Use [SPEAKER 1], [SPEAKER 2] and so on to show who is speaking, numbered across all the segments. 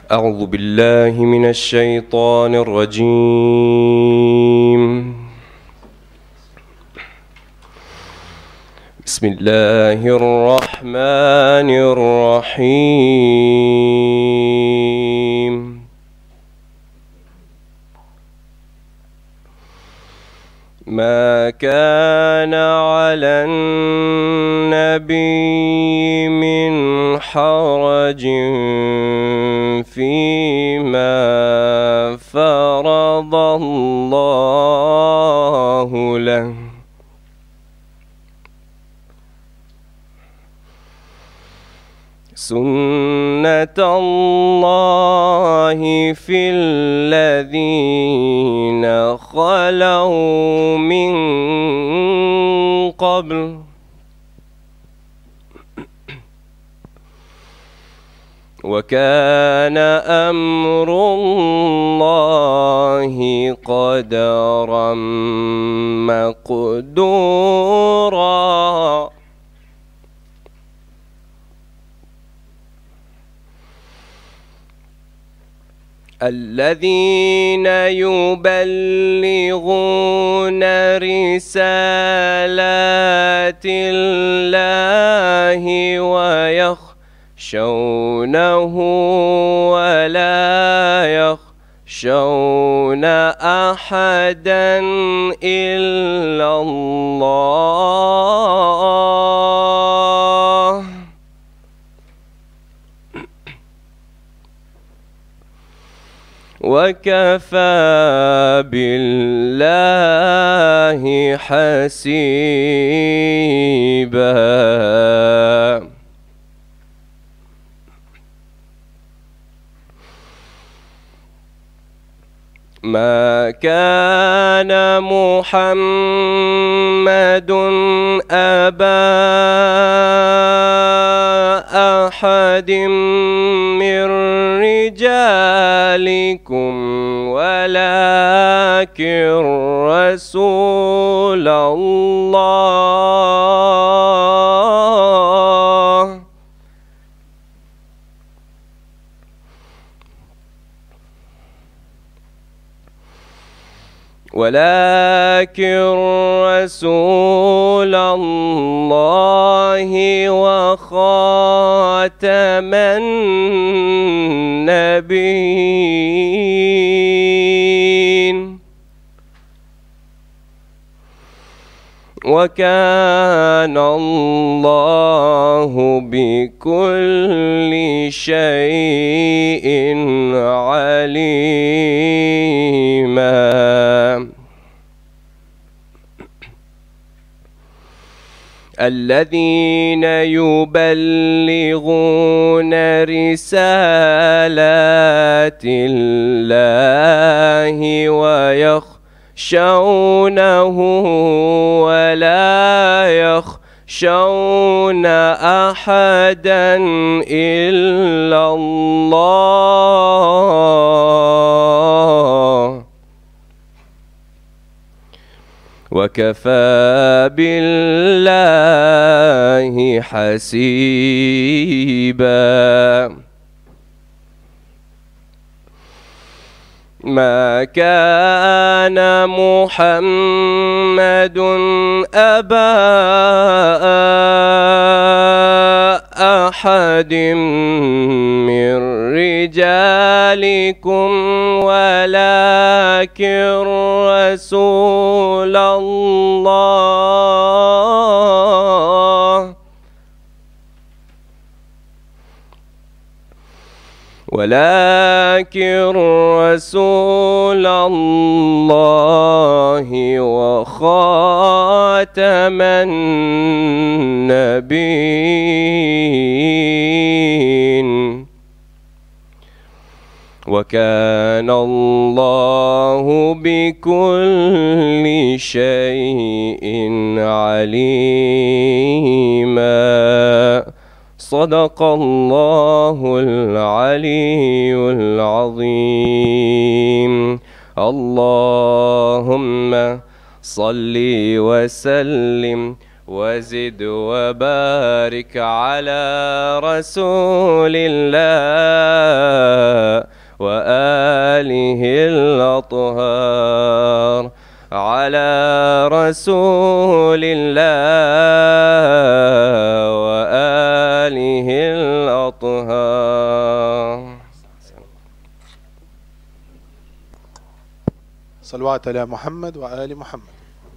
[SPEAKER 1] أعوذ بالله من الشيطان الرجيم. بسم الله الرحمن الرحيم. ما كان على النبي من حرج فيما فرض الله له، سنة الله في الذين خلوا من قبل، وكان أمر الله قدرا مقدورا. الذين يبلغون رسالات الله ويخشونه ولا يخشون أحدا إلا الله، وكفى بالله حسيبا. ما كان محمد أبا أحد من رجالكم ولكن رسول الله، وخاتم النبيين، وكان الله بكل شيء عليما. الذين يبلغون رسالات الله ويخشونه ولا يخشون أحدا إلا الله، وكفى بالله حسيبا. ما كان محمد أبا أحد من رجالكم ولكن رسول الله، وخاتم النبيين، وكان الله بكل شيء عليما. صدق الله العلي العظيم. اللهم صل وسلم وزد وبارك على رسول الله رسول الله وآله الأطهار.
[SPEAKER 2] صلوات على محمد وآل محمد.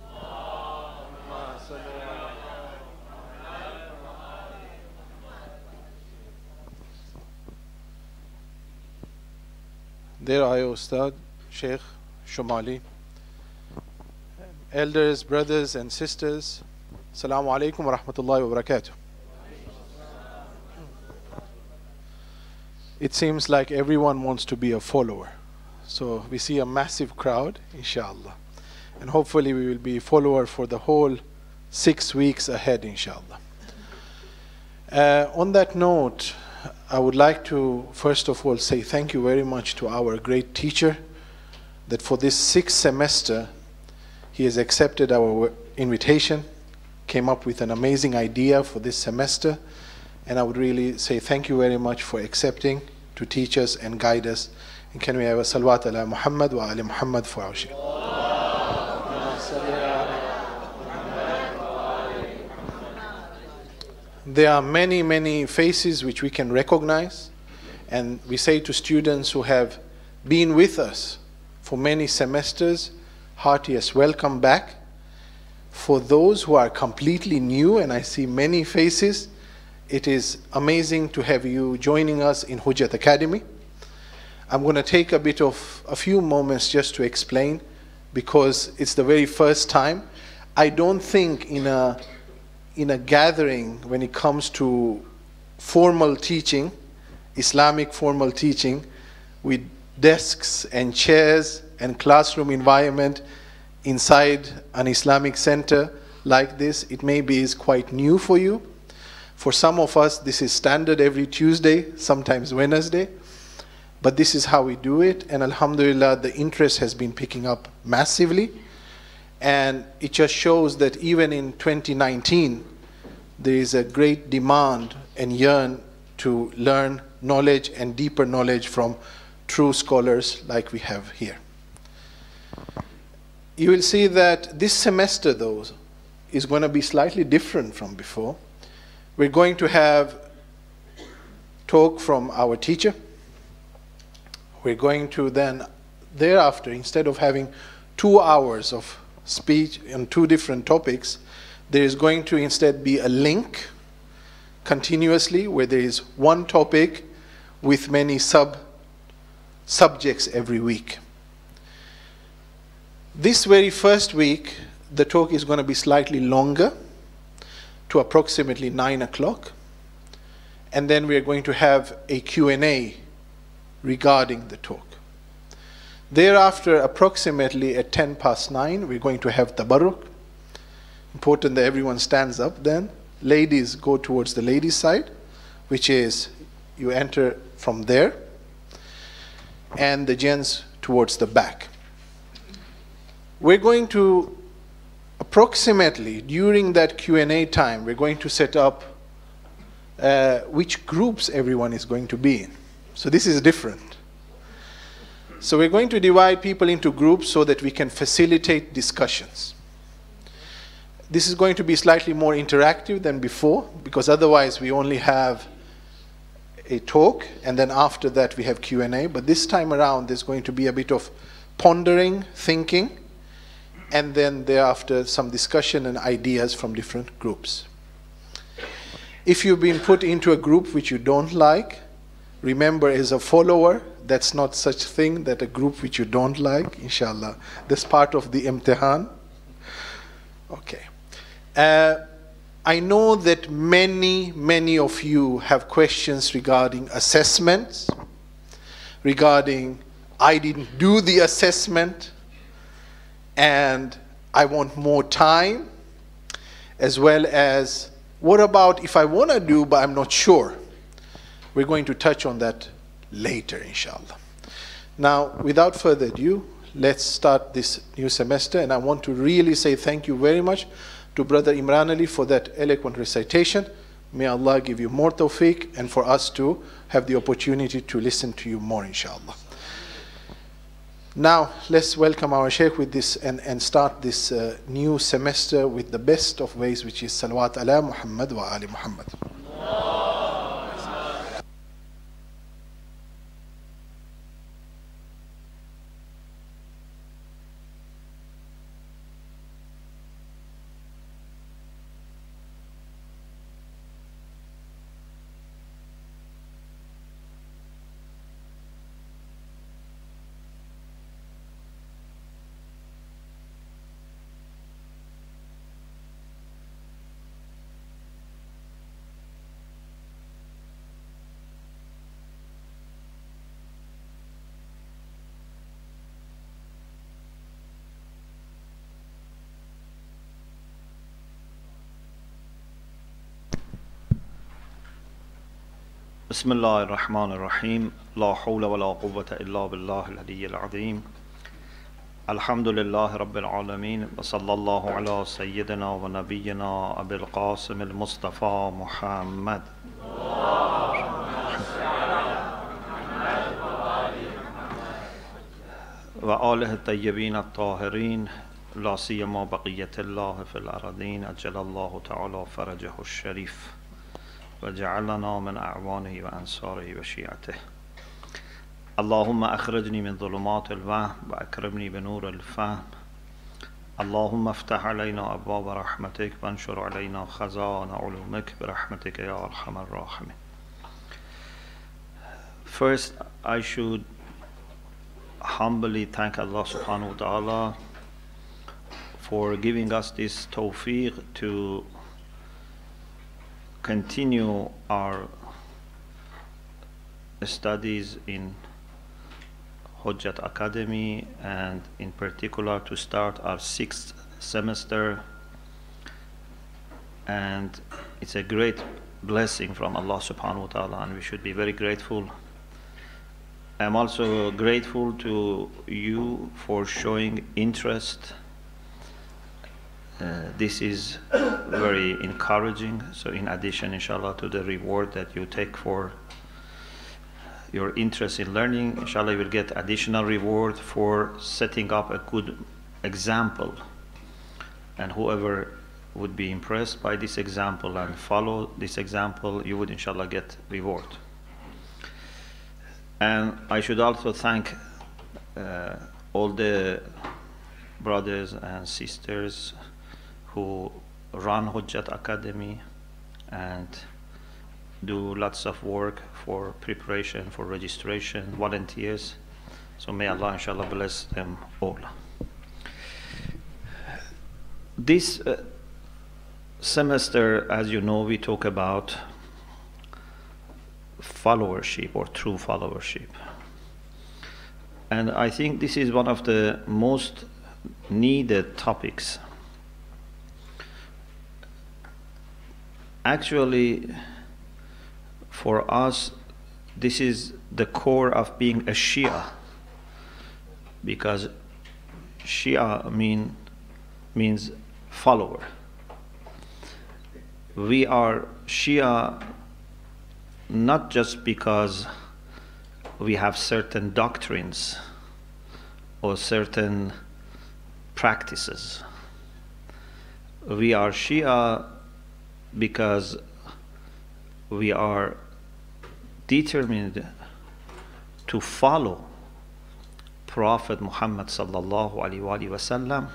[SPEAKER 2] There I, Ustad, Sheikh Shumali. Elders, brothers and sisters, Assalamu alaikum wa rahmatullahi wa barakatuh. It seems like everyone wants to be a follower. So we see a massive crowd, inshallah. And hopefully we will be a follower for the whole 6 weeks ahead, inshallah. On that note, I would like to first of all say thank you very much to our great teacher that for this 6th semester he has accepted our invitation, came up with an amazing idea for this semester, and I would really say thank you very much for accepting to teach us and guide us. And can we have a salawat ala Muhammad wa ali Muhammad for our Shaykh? There are many, many faces which we can recognize, and we say to students who have been with us for many semesters, heartiest welcome back. For those who are completely new, and I see many faces, it is amazing to have you joining us in Hujjat Academy. I'm going to take a few moments just to explain, because it's the very first time. I don't think in a gathering, when it comes to formal teaching, Islamic formal teaching, with desks and chairs and classroom environment inside an Islamic center like this, it maybe is quite new for you. For some of us, this is standard every Tuesday, sometimes Wednesday, but this is how we do it, and alhamdulillah, the interest has been picking up massively. And it just shows that even in 2019, there is a great demand and yearn to learn knowledge and deeper knowledge from true scholars like we have here. You will see that this semester, though, is going to be slightly different from before. We're going to have talk from our teacher. We're going to then, thereafter, instead of having 2 hours of speech on 2 different topics, there is going to instead be a link continuously where there is one topic with many subjects every week. This very first week, the talk is going to be slightly longer, to approximately 9 o'clock. And then we are going to have a Q&A regarding the talk. Thereafter, approximately at 9:10, we're going to have tabarruk. Important that everyone stands up then. Ladies go towards the ladies' side, which is you enter from there, and the gents towards the back. We're going to, approximately during that Q&A time, we're going to set up which groups everyone is going to be in. So this is different. So we're going to divide people into groups so that we can facilitate discussions. This is going to be slightly more interactive than before, because otherwise we only have a talk, and then after that we have Q&A. But this time around there's going to be a bit of pondering, thinking, and then thereafter some discussion and ideas from different groups. If you've been put into a group which you don't like, remember, as a follower, that's not such thing, that a group which you don't like, inshallah. That's part of the imtihan. Okay. I know that many of you have questions regarding assessments, regarding I didn't do the assessment and I want more time, as well as what about if I want to do but I'm not sure. We're going to touch on that later, inshallah. Now, without further ado, let's start this new semester, and I want to really say thank you very much to Brother Imran Ali for that eloquent recitation. May Allah give you more tawfiq, and for us to have the opportunity to listen to you more, inshallah. Now, let's welcome our Shaykh with this and start this new semester with the best of ways, which is Salawat ala Muhammad wa Ali Muhammad.
[SPEAKER 3] بسم الله الرحمن الرحيم لا حول ولا قوة إلا بالله العلي العظيم الحمد لله رب العالمين وصلى الله على سيدنا ونبينا أبي القاسم المصطفى محمد وآله الطيبين الطاهرين لا سيما بقية الله في الأرضين أجل الله تعالى فرجه الشريف وجعلنا من أعوانه وأنصاره وشيعته اللهم أخرجني من ظلمات الوهم وأكرمني بنور الفهم اللهم افتح علينا أبواب رحمتك وانشر علينا خزائن علومك برحمتك يا أرحم الراحمين. First, I should humbly thank Allah subhanahu wa ta'ala for giving us this tawfiq to continue our studies in Hujjat Academy, and in particular to start our 6th semester. And it's a great blessing from Allah subhanahu wa ta'ala, and we should be very grateful. I'm also grateful to you for showing interest. This is very encouraging. So in addition, inshallah, to the reward that you take for your interest in learning, inshallah, you will get additional reward for setting up a good example. And whoever would be impressed by this example and follow this example, you would inshallah get reward. And I should also thank all the brothers and sisters who run Hujjat Academy and do lots of work for preparation, for registration, volunteers. So may Allah inshallah bless them all. This semester, as you know, we talk about followership or true followership. And I think this is one of the most needed topics. Actually, for us, this is the core of being a Shia, because Shia means follower. We are Shia not just because we have certain doctrines or certain practices. We are Shia because we are determined to follow Prophet Muhammad sallallahu alaihi wasallam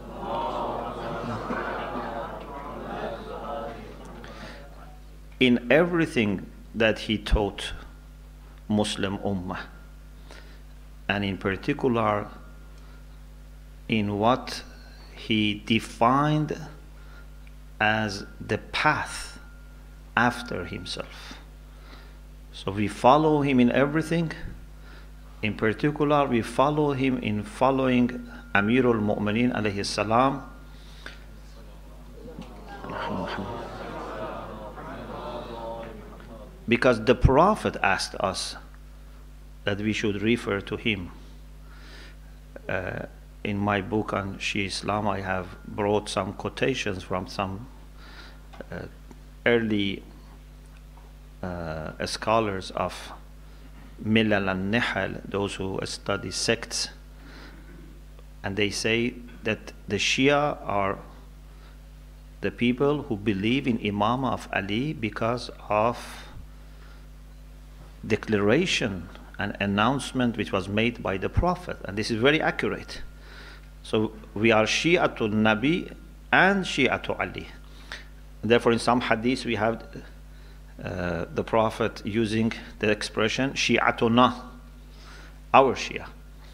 [SPEAKER 3] in everything that he taught Muslim Ummah, and in particular in what he defined as the path after himself. So we follow him in everything. In particular, we follow him in following Amirul Mu'mineen alayhi salam, because the Prophet asked us that we should refer to him. In my book on Shia Islam, I have brought some quotations from some early scholars of Milal and Nihal, those who study sects, and they say that the Shia are the people who believe in Imamah of Ali because of declaration and announcement which was made by the Prophet, and this is very accurate. So we are Shi'atul Nabi and Shi'atul Ali. Therefore, in some hadith we have the Prophet using the expression Shi'atuna, our Shia.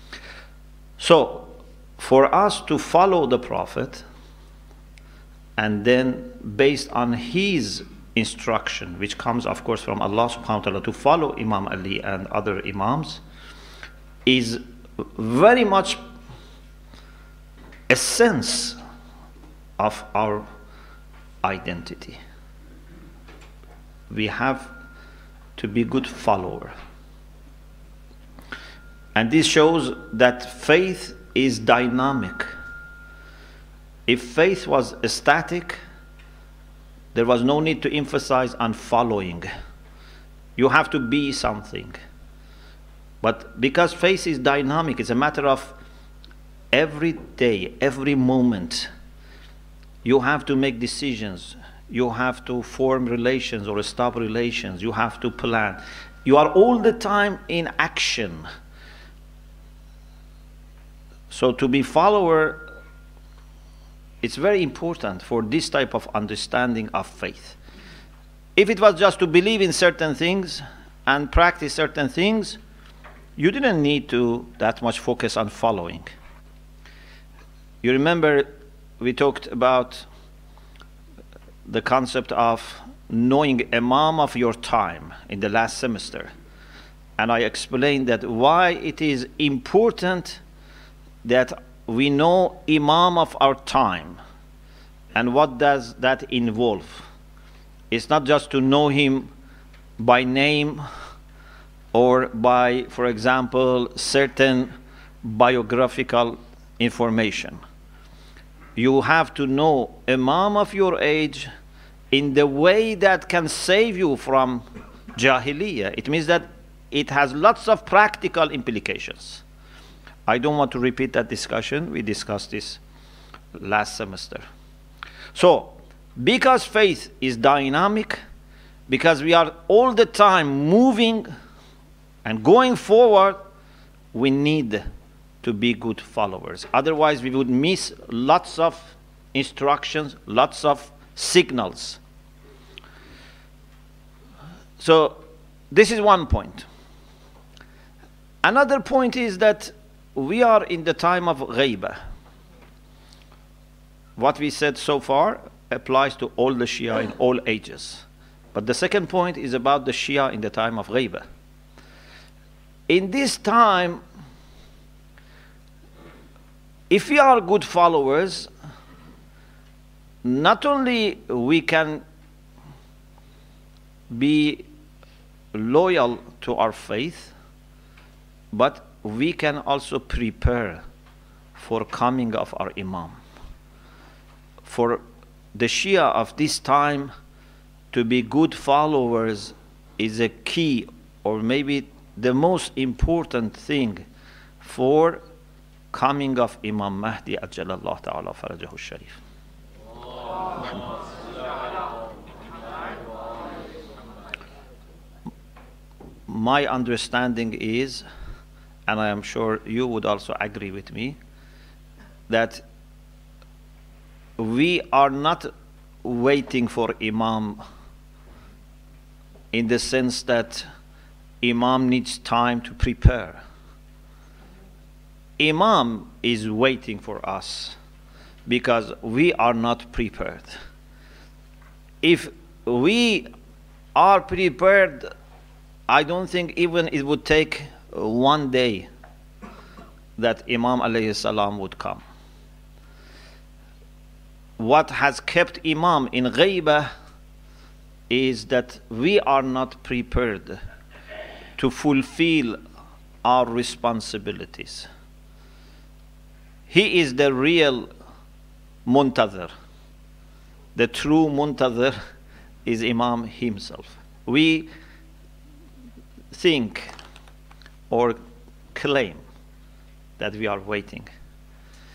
[SPEAKER 3] So for us to follow the Prophet, and then based on his instruction, which comes of course from Allah subhanahu wa ta'ala, to follow Imam Ali and other Imams, is very much a sense of our identity. We have to be good follower. And this shows that faith is dynamic. If faith was static, there was no need to emphasize on following. You have to be something. But because faith is dynamic, it's a matter of every day, every moment, you have to make decisions. You have to form relations or stop relations. You have to plan. You are all the time in action. So to be follower, it's very important for this type of understanding of faith. If it was just to believe in certain things and practice certain things, you didn't need to that much focus on following. You remember we talked about the concept of knowing Imam of your time in the last semester. And I explained that why it is important that we know Imam of our time. And what does that involve? It's not just to know him by name or by, for example, certain biographical information. You have to know Imam of your age in the way that can save you from Jahiliyyah. It means that it has lots of practical implications. I don't want to repeat that discussion. We discussed this last semester. So, because faith is dynamic, because we are all the time moving and going forward, we need to be good followers. Otherwise, we would miss lots of instructions, lots of signals. So, this is one point. Another point is that we are in the time of ghaibah. What we said so far applies to all the Shia in all ages. But the second point is about the Shia in the time of ghaibah. In this time, if we are good followers, not only we can be loyal to our faith, but we can also prepare for coming of our Imam. For the Shia of this time to be good followers is a key, or maybe the most important thing for coming of Imam Mahdi Ajjalallahu Ta'ala Farajahu Sharif. My understanding is, and I am sure you would also agree with me, that we are not waiting for Imam in the sense that Imam needs time to prepare. Imam is waiting for us because we are not prepared. If we are prepared, I don't think even it would take one day that Imam alayhi salam would come. What has kept Imam in ghaibah is that we are not prepared to fulfill our responsibilities. He is the real muntazir. The true muntazir is Imam himself. We think or claim that we are waiting.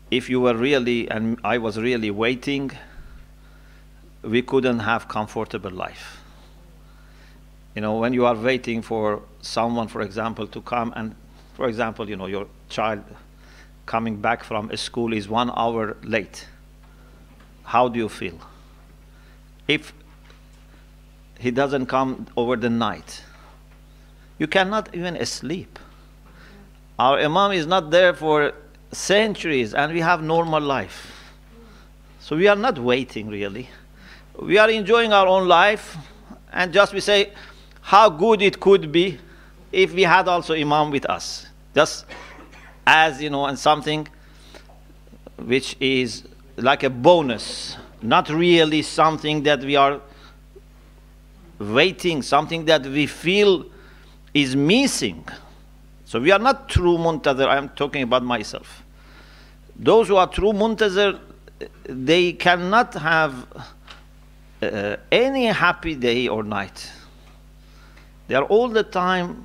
[SPEAKER 3] if you were really, and I was really waiting, we couldn't have comfortable life. You know, when you are waiting for someone, for example, to come and, for example, you know, your child coming back from school is 1 hour late. How do you feel? If he doesn't come over the night, you cannot even sleep. Our Imam is not there for centuries and we have normal life. So we are not waiting really. We are enjoying our own life, and just we say how good it could be if we had also Imam with us. Just as, you know, and something which is like a bonus, not really something that we are waiting, something that we feel is missing. So we are not true muntazir. I am talking about myself. Those who are true muntazir, they cannot have any happy day or night. They are all the time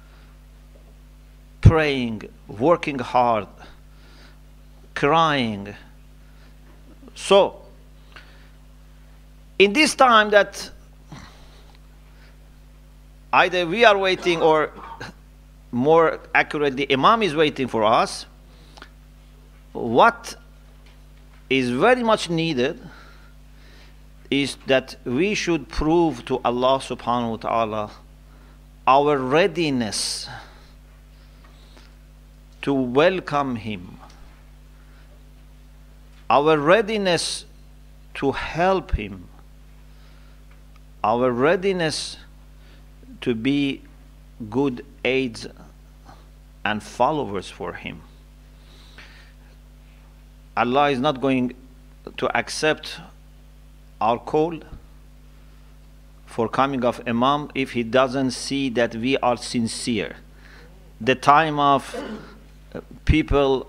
[SPEAKER 3] praying, working hard, crying. So, in this time that either we are waiting, or more accurately, Imam is waiting for us, what is very much needed is that we should prove to Allah subhanahu wa ta'ala our readiness to welcome Him, our readiness to help Him, our readiness to be good aids and followers for Him. Allah is not going to accept our call for coming of Imam if He doesn't see that we are sincere. The time of people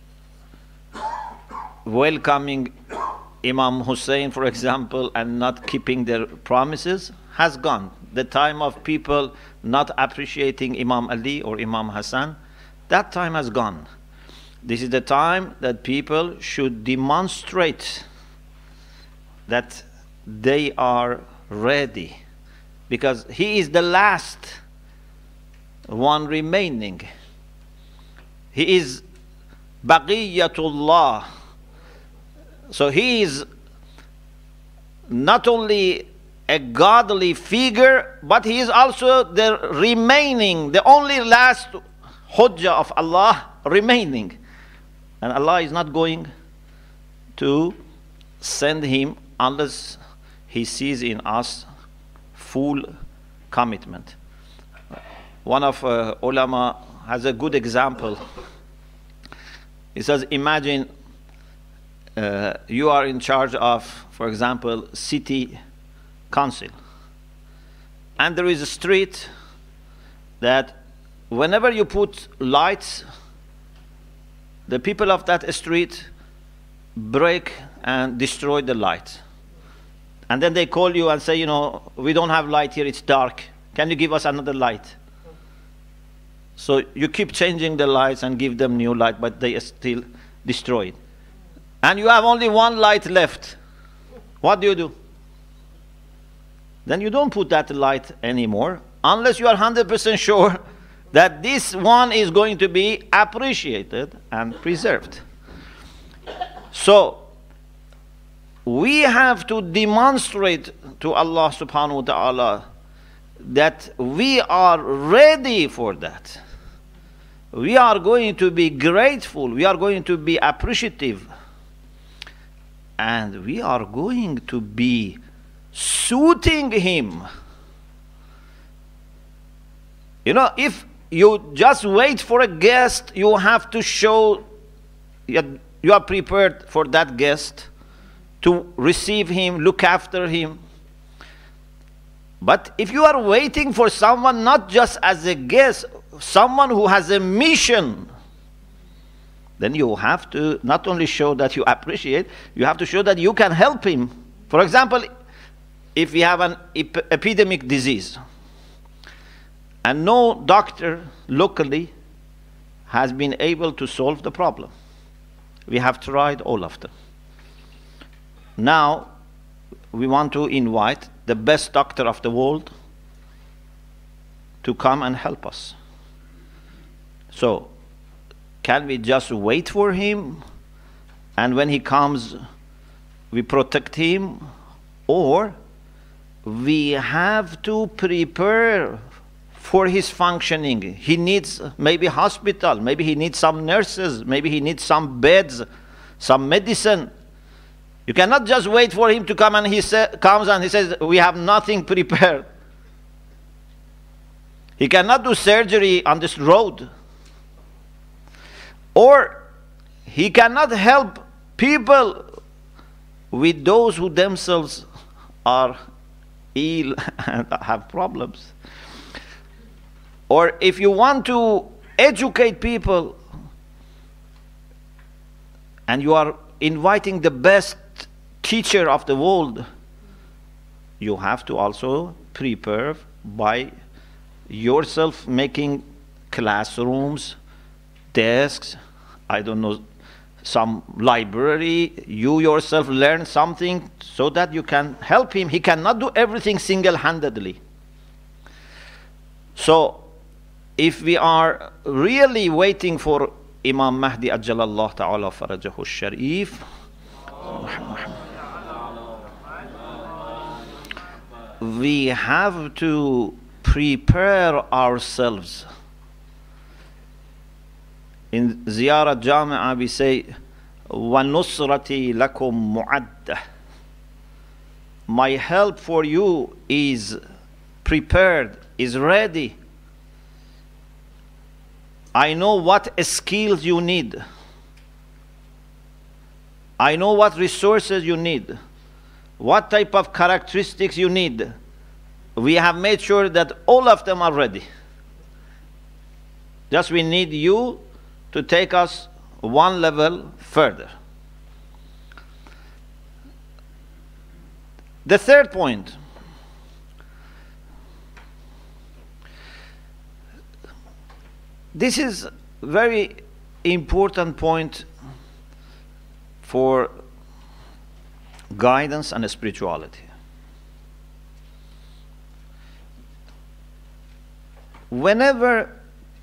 [SPEAKER 3] welcoming Imam Hussein, for example, and not keeping their promises has gone. The time of people not appreciating Imam Ali or Imam Hassan, that time has gone. This is the time that people should demonstrate that they are ready, because he is the last one remaining. He is Baqiyatullah. So he is not only a godly figure, but he is also the remaining, the only last Hujjah of Allah remaining. And Allah is not going to send him unless He sees in us full commitment. One of ulama has a good example. He says, imagine you are in charge of, for example, city council, and there is a street that whenever you put lights, the people of that street break and destroy the light. And then they call you and say, you know, we don't have light here, it's dark. Can you give us another light? So you keep changing the lights and give them new light, but they still destroy it. And you have only one light left. What do? Then you don't put that light anymore unless you are 100% sure that this one is going to be appreciated and preserved. So we have to demonstrate to Allah subhanahu wa ta'ala that we are ready for that. We are going to be grateful, we are going to be appreciative, and we are going to be suiting Him. You know, if you just wait for a guest, you have to show you are prepared for that guest, to receive him, look after him. But if you are waiting for someone not just as a guest, someone who has a mission, then you have to not only show that you appreciate, you have to show that you can help him. For example, if we have an epidemic disease and no doctor locally has been able to solve the problem, We have tried all of them. Now, we want to invite the best doctor of the world to come and help us. So, can we just wait for him, and when he comes, we protect him? Or we have to prepare for his functioning. He needs maybe hospital, maybe he needs some nurses, maybe he needs some beds, some medicine. You cannot just wait for him to come and he comes and he says, we have nothing prepared. He cannot do surgery on this road. Or he cannot help people with those who themselves are ill and have problems. Or if you want to educate people and you are inviting the best teacher of the world, you have to also prepare by yourself, making classrooms, desks, I don't know, some library. You yourself learn something so that you can help him. He cannot do everything single-handedly. So if we are really waiting for Imam Mahdi Ajjalallahu Ta'ala Farajahu Sharif, we have to prepare ourselves. In Ziyarat Jami'ah we say, وَنُصْرَتِي لَكُمْ مُعَدَّةٌ. My help for you is prepared, is ready. I know what skills you need. I know what resources you need, what type of characteristics you need. We have made sure that all of them are ready. Just we need you to take us one level further. The third point, this is very important point for guidance and spirituality. Whenever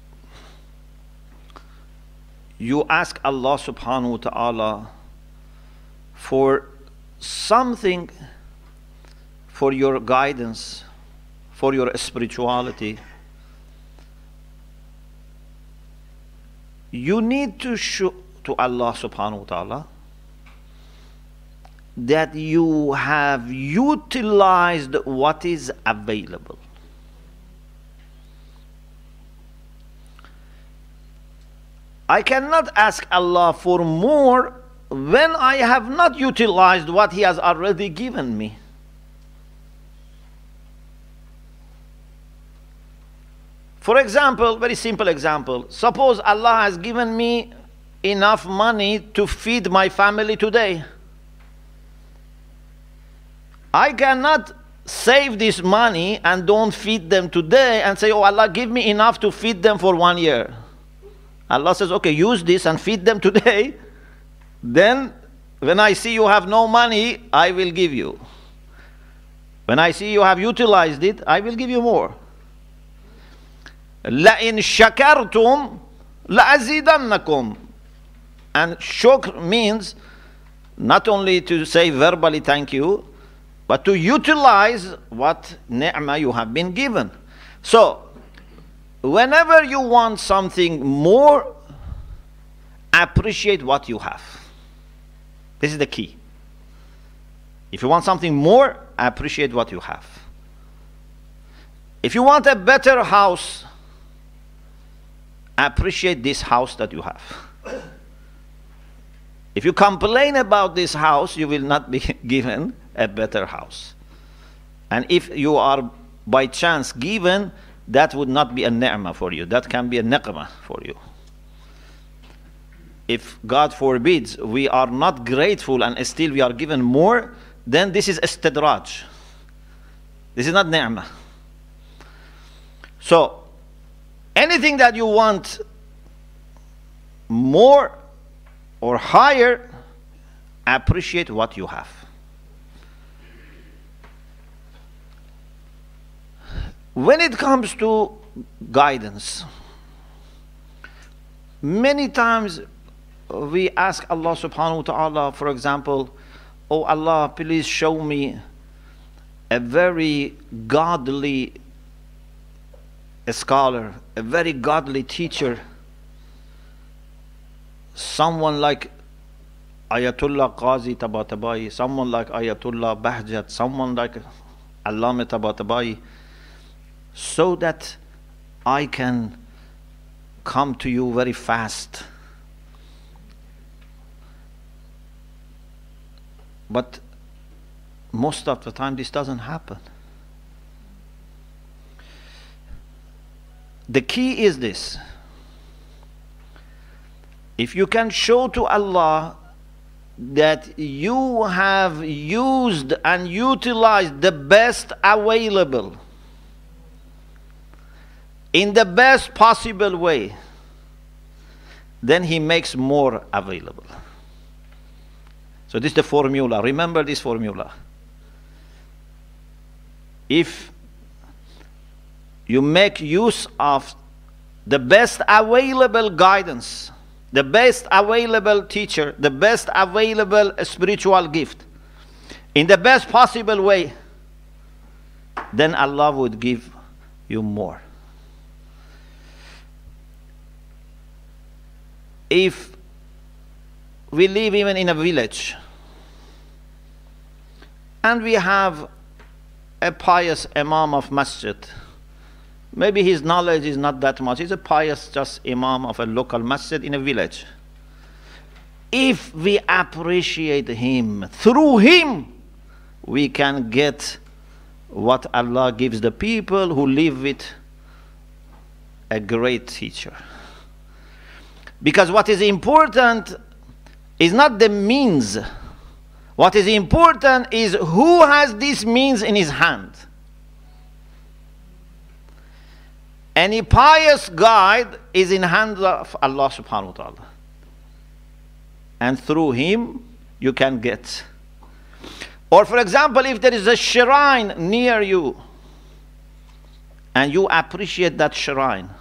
[SPEAKER 3] you ask Allah subhanahu wa ta'ala for something, for your guidance, for your spirituality, you need to show to Allah subhanahu wa ta'ala that you have utilized what is available. I cannot ask Allah for more when I have not utilized what He has already given me. For example, very simple example. Suppose Allah has given me enough money to feed my family today. I cannot save this money and don't feed them today and say, oh, Allah, give me enough to feed them for 1 year. Allah says, okay, use this and feed them today. Then, when I see you have no money, I will give you. When I see you have utilized it, I will give you more. لَإِن شَكَرْتُمْ لَأَزِيدَنَّكُمْ. And shukr means not only to say verbally thank you, but to utilize what ni'mah you have been given. So, whenever you want something more, appreciate what you have. This is the key. If you want something more, appreciate what you have. If you want a better house, appreciate this house that you have. If you complain about this house, you will not be given a better house. And if you are by chance given, that would not be a ni'mah for you. That can be a niqmah for you. If, God forbids, we are not grateful and still we are given more, then this is istidraj. This is not ni'mah. So, anything that you want more, or higher, appreciate what you have. When it comes to guidance, many times we ask Allah subhanahu wa ta'ala, for example, oh Allah, please show me a very godly scholar, a very godly teacher, someone like Ayatollah Qazi Tabatabai, someone like Ayatollah Bahjat, someone like Allama Tabatabai, so that I can come to you very fast. But most of the time this doesn't happen. The key is this: if you can show to Allah that you have used and utilized the best available in the best possible way, then He makes more available. So this is the formula. Remember this formula. If you make use of the best available guidance, the best available teacher, the best available spiritual gift, in the best possible way, then Allah would give you more. If we live even in a village and we have a pious imam of masjid, maybe his knowledge is not that much, he's a pious just imam of a local masjid in a village. If we appreciate him, through him we can get what Allah gives the people who live with a great teacher. Because what is important is not the means. What is important is who has this means in his hand. Any pious guide is in hands of Allah subhanahu wa ta'ala. And through him you can get. Or for example, if there is a shrine near you and you appreciate that shrine,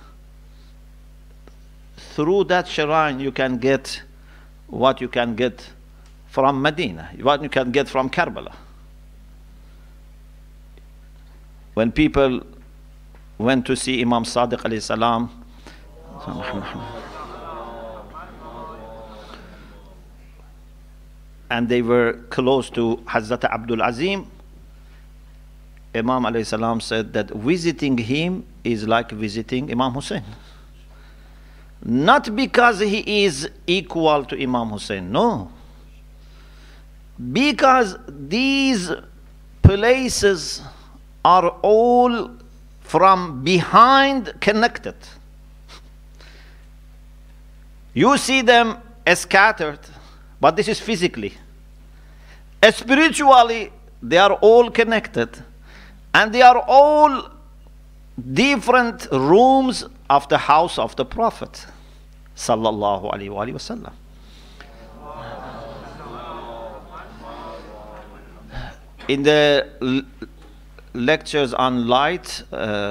[SPEAKER 3] through that shrine you can get what you can get from Medina, what you can get from Karbala. When people went to see Imam Sadiq alayhi salam, and they were close to Hazrat Abdul Azim, Imam alayhi salam said that visiting him is like visiting Imam Hussein. Not because he is equal to Imam Hussein, no. Because these places are all from behind connected. You see them scattered, but this is physically. Spiritually, they are all connected, and they are all different rooms of the house of the Prophet sallallahu alaihi wasallam. In the lectures on light,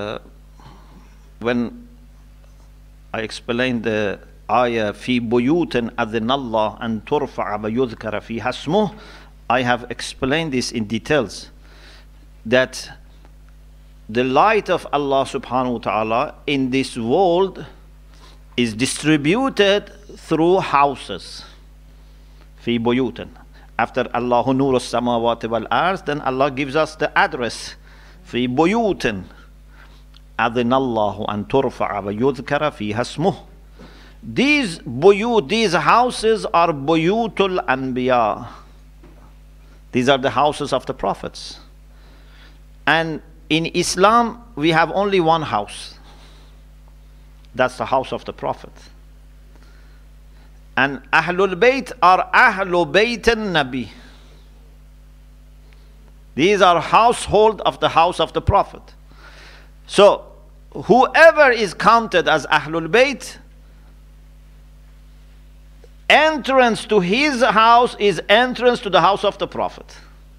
[SPEAKER 3] when I explained the ayah fi buyutin adhinallah an turfa'a wa yudhkara fiha ismuh, I have explained this in details, that the light of Allah subhanahu wa ta'ala in this world is distributed through houses. Fi buyutin. After Allahu nuru samawati wal ard, then Allah gives us the address. Fi buyutin adhinallahu an turfa'a wa yudhkara fiha ismuh. These buyut, these houses are buyutul anbiya. These are the houses of the prophets. And in Islam, we have only one house. That's the house of the Prophet. And Ahlul Bayt are Ahlul Bayt al-Nabi. These are household of the house of the Prophet. So, whoever is counted as Ahlul Bayt, entrance to his house is entrance to the house of the Prophet.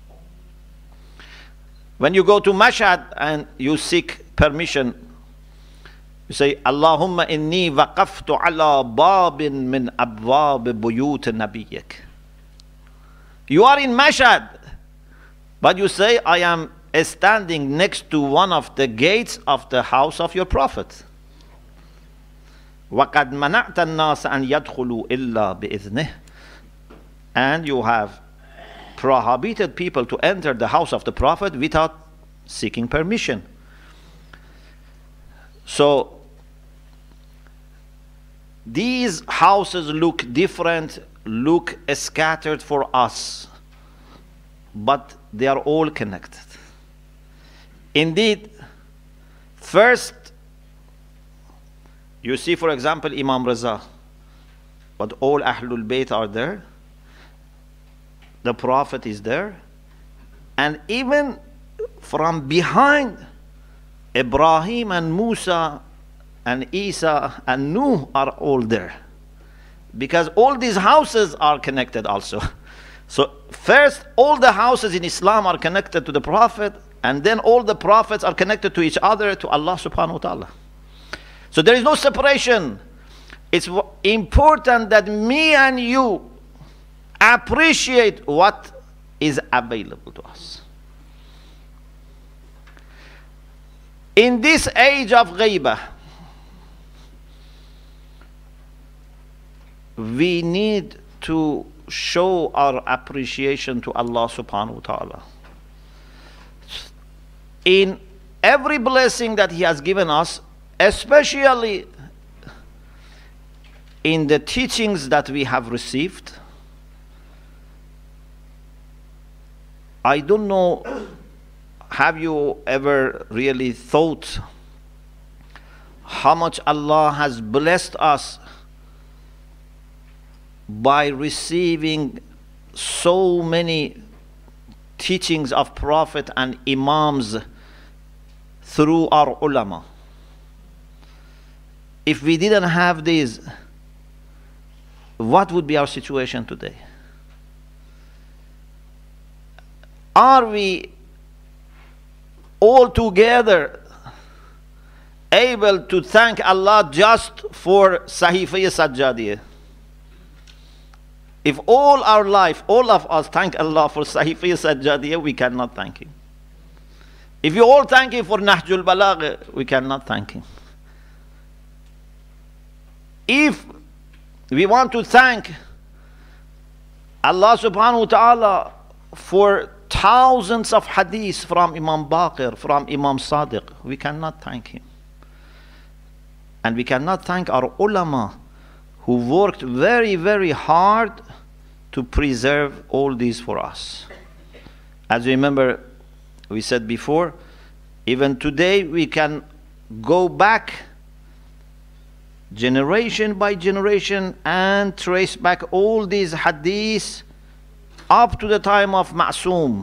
[SPEAKER 3] When you go to Mashhad and you seek permission, you say, Allahumma inni waqaftu ala babin min abwab buyut nabiyyik. You are in Mashhad, but you say, I am standing next to one of the gates of the house of your Prophet. وَقَدْ مَنَعْتَ النَّاسَ أَنْ يَدْخُلُوا إِلَّا بِإِذْنِهِ. And you have prohibited people to enter the house of the Prophet without seeking permission. So these houses look different, look scattered for us, but they are all connected. Indeed, first, you see, for example, Imam Raza, but all Ahlul Bayt are there, the Prophet is there, and even from behind, Ibrahim and Musa and Isa and Nuh are all there, because all these houses are connected also. So first, all the houses in Islam are connected to the Prophet, and then all the prophets are connected to each other, to Allah subhanahu wa ta'ala. So there is no separation. It's important that me and you appreciate what is available to us. In this age of ghaibah, we need to show our appreciation to Allah subhanahu wa ta'ala. In every blessing that He has given us, especially in the teachings that we have received, I don't know, have you ever really thought how much Allah has blessed us by receiving so many teachings of Prophet and Imams through our ulama? If we didn't have these, what would be our situation today? Are we all together able to thank Allah just for Sahifah Sajjadiyah? If all our life, all of us thank Allah for Sahifah Sajjadiyah, we cannot thank Him. If you all thank Him for Nahjul Balagh, we cannot thank Him. If we want to thank Allah subhanahu wa ta'ala for thousands of hadiths from Imam Baqir, from Imam Sadiq, we cannot thank him. And we cannot thank our ulama who worked very, very hard to preserve all these for us. As you remember, we said before, even today we can go back generation by generation and trace back all these hadiths up to the time of Ma'soom.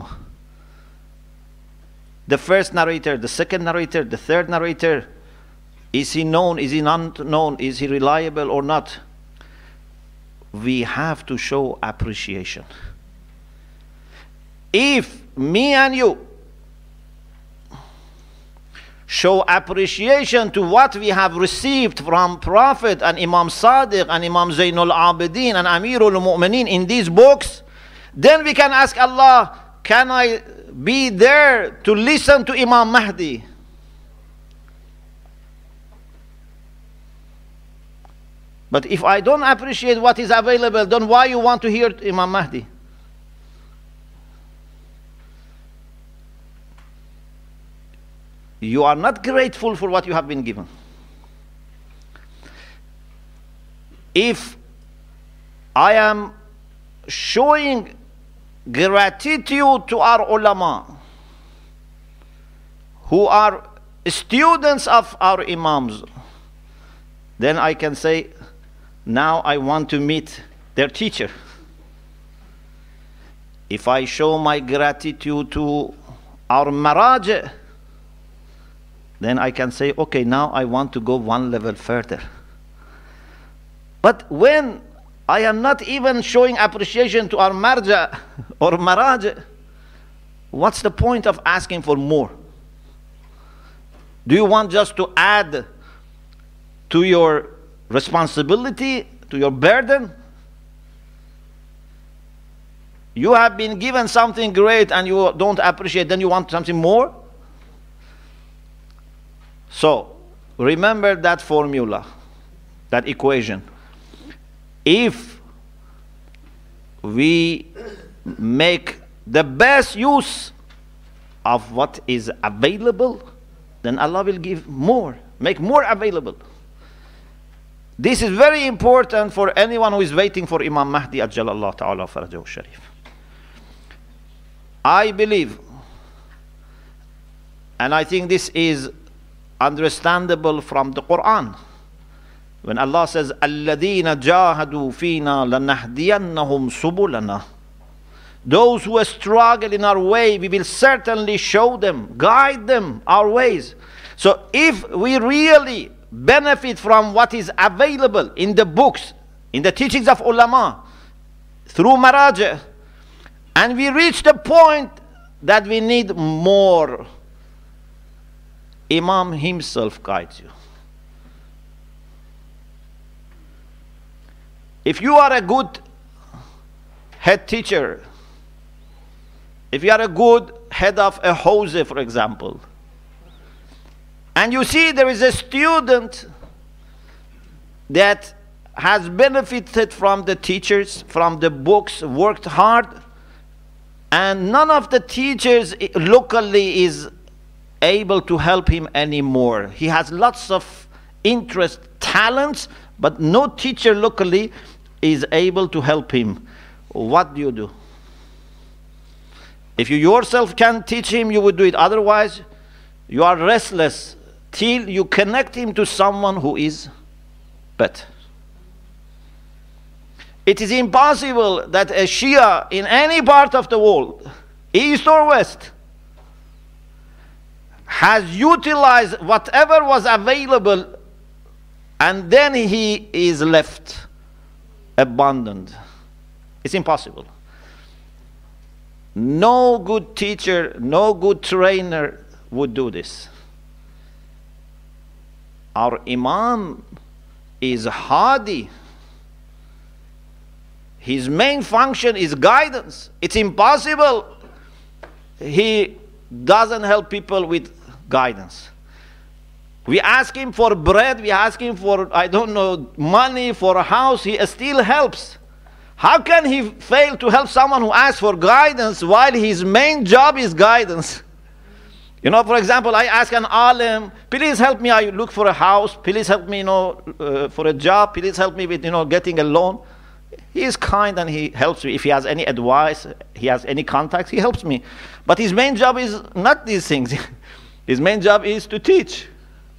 [SPEAKER 3] The first narrator, the second narrator, the third narrator. Is he known? Is he not known? Is he reliable or not? We have to show appreciation. If me and you show appreciation to what we have received from Prophet and Imam Sadiq and Imam Zainul Abidin and Amirul Mu'mineen in these books, then we can ask Allah, can I be there to listen to Imam Mahdi? But if I don't appreciate what is available, then why you want to hear Imam Mahdi? You are not grateful for what you have been given. If I am showing gratitude to our ulama, who are students of our imams, then I can say, now I want to meet their teacher. If I show my gratitude to our maraj', then I can say, okay, now I want to go one level further. But when I am not even showing appreciation to our marja or maraj. What's the point of asking for more? Do you want just to add to your responsibility, to your burden? You have been given something great and you don't appreciate, then you want something more? So, remember that formula, that equation. If we make the best use of what is available, then Allah will give more, make more available. This is very important for anyone who is waiting for Imam Mahdi Ajjalallahu Ta'ala Farajahu Sharif. I believe, and I think this is understandable from the Quran, when Allah says, الَّذِينَ جَاهَدُوا فِينَا لَنَهْدِيَنَّهُمْ سُبُلَنَا. Those who struggle in our way, we will certainly show them, guide them our ways. So if we really benefit from what is available in the books, in the teachings of ulama, through maraj', and we reach the point that we need more, Imam himself guides you. If you are a good head teacher, if you are a good head of a hawza, for example, and you see there is a student that has benefited from the teachers, from the books, worked hard, and none of the teachers locally is able to help him anymore. He has lots of interest, talents, but no teacher locally is able to help him. What do you do? If you yourself can teach him, you would do it. Otherwise, you are restless till you connect him to someone who is better. It is impossible that a Shia in any part of the world, east or west, has utilized whatever was available and then he is left abandoned. It's impossible. No good teacher, no good trainer would do this. Our Imam is Hadi. His main function is guidance. It's impossible he doesn't help people with guidance. We ask him for bread, we ask him for, I don't know, money, for a house, he still helps. How can he fail to help someone who asks for guidance while his main job is guidance? You know, for example, I ask an alim, please help me, I look for a house, please help me, for a job, please help me with, getting a loan. He is kind and he helps me. If he has any advice, he has any contacts, he helps me. But his main job is not these things. His main job is to teach.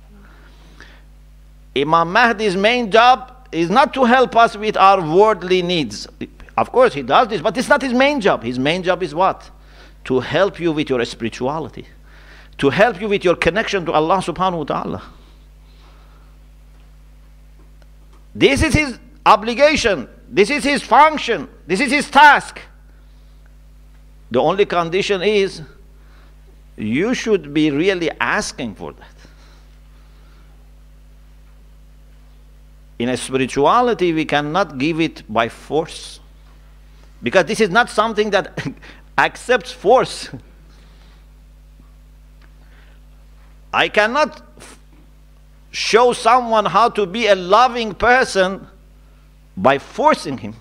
[SPEAKER 3] Imam Mahdi's main job is not to help us with our worldly needs. Of course, he does this, but it's not his main job. His main job is what? To help you with your spirituality. To help you with your connection to Allah subhanahu wa ta'ala. This is his obligation. This is his function. This is his task. The only condition is you should be really asking for that. In a spirituality, we cannot give it by force. Because this is not something that accepts force. I cannot show someone how to be a loving person by forcing him.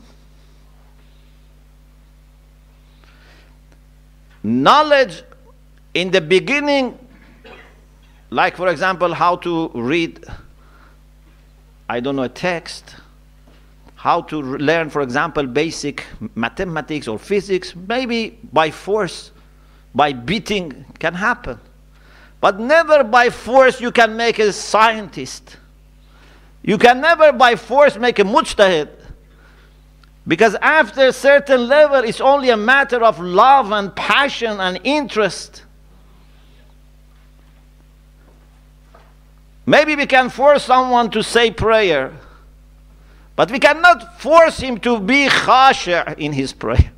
[SPEAKER 3] Knowledge in the beginning, like for example, how to read, I don't know, a text, how to learn, for example, basic mathematics or physics, maybe by force, by beating can happen. But never by force you can make a scientist. You can never by force make a mujtahid. Because after a certain level, it's only a matter of love and passion and interest. Maybe we can force someone to say prayer. But we cannot force him to be khashi' in his prayer.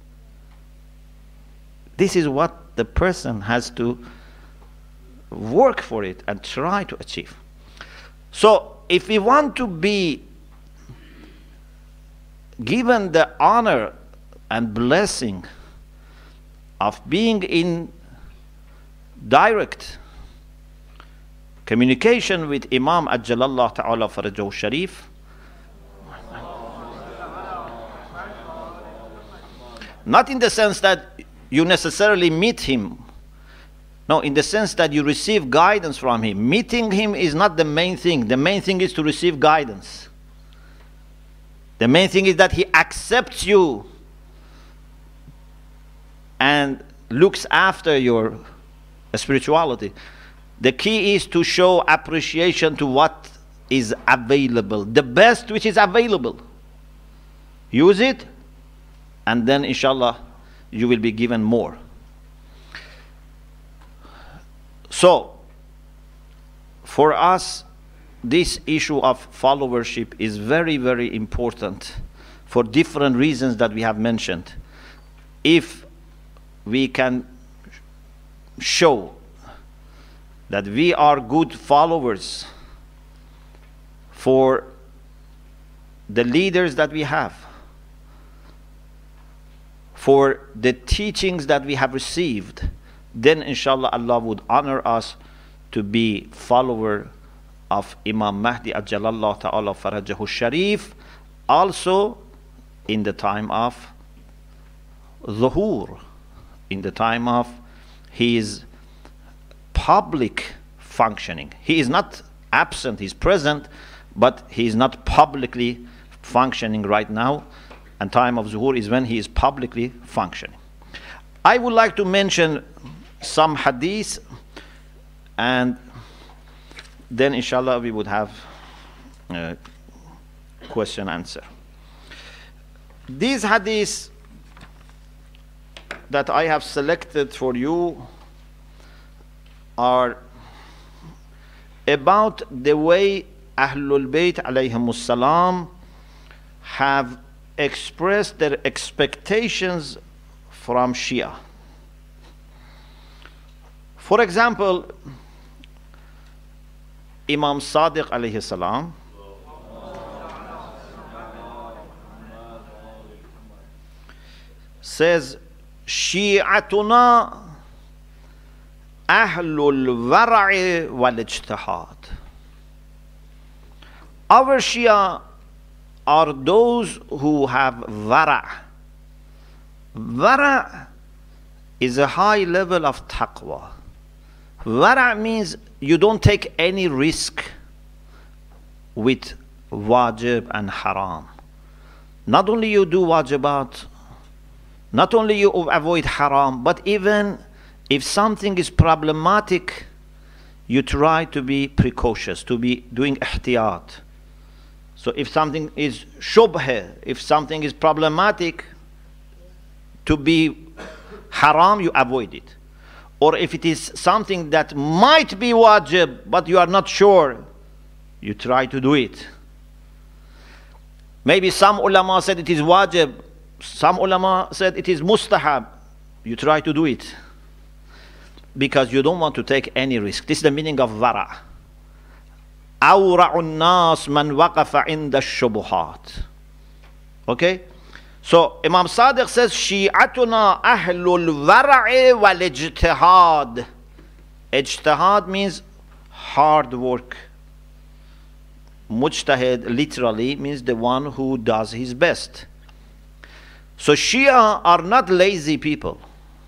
[SPEAKER 3] This is what the person has to work for it and try to achieve. So if we want to be given the honor and blessing of being in direct communication with Imam Ajjalallah Ta'ala Farajahu Sharif, not in the sense that you necessarily meet him, no, in the sense that you receive guidance from him. Meeting him is not the main thing. The main thing is to receive guidance. The main thing is that he accepts you and looks after your spirituality. The key is to show appreciation to what is available, the best which is available. Use it, and then inshallah you will be given more. So for us, this issue of followership is very, very important for different reasons that we have mentioned. If we can show that we are good followers for the leaders that we have, for the teachings that we have received, then inshallah Allah would honor us to be follower of Imam Mahdi Ajjalallah Ta'ala Farajahu Sharif, also in the time of Zuhur, in the time of his public functioning. He is not absent, he's present, but he is not publicly functioning right now, and time of Zuhur is when he is publicly functioning. I would like to mention some hadith, and then inshallah we would have question answer. These hadiths that I have selected for you are about the way Ahlul Bayt alayhimus salam have expressed their expectations from Shia. For example, Imam Sadiq alayhi salam says, Shi'atuna Ahlul Wara'i wal Ijtihad. Our Shia are those who have Wara'. Wara' is a high level of taqwa. Wara' means you don't take any risk with wajib and haram. Not only you do wajibat, not only you avoid haram, but even if something is problematic, you try to be precautious, to be doing ihtiyat. So if something is shubha, if something is problematic, to be haram, you avoid it. Or if it is something that might be wajib, but you are not sure, you try to do it. Maybe some ulama said it is wajib, some ulama said it is mustahab. You try to do it because you don't want to take any risk. This is the meaning of wara'. Awra'un nas man waqafa inda shubuhat. Okay? So Imam Sadiq says, Shi'atuna ahlul wara'i wal ijtihad. Ijtihad means hard work. Mujtahid literally means the one who does his best. So Shia are not lazy people.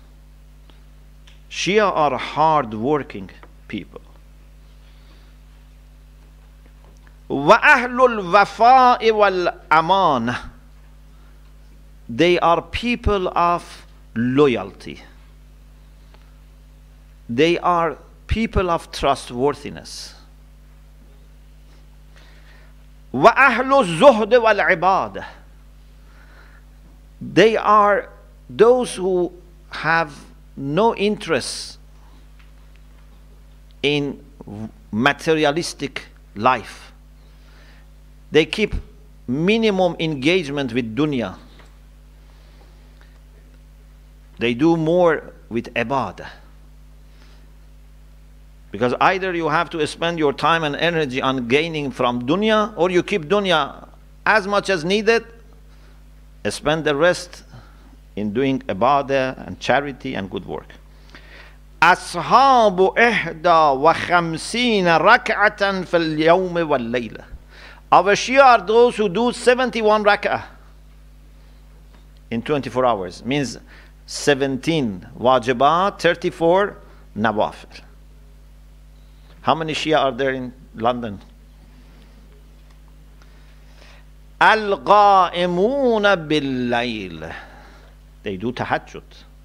[SPEAKER 3] Shia are hard working people. Wa ahlul wafa'i wal aman. They are people of loyalty. They are people of trustworthiness. Wa ahlu zuhd wal ibad. They are those who have no interest in materialistic life. They keep minimum engagement with dunya. They do more with ibadah. Because either you have to spend your time and energy on gaining from dunya, or you keep dunya as much as needed, spend the rest in doing ibadah and charity and good work. أصحاب 51 ركعة في اليوم والليلة. Our Shia are those who do 71 rak'ah in 24 hours. Means 17 wajibat, 34 nawafil. How many Shia are there in London? Al-Qa'imuna bil-layl. They do tahajjud.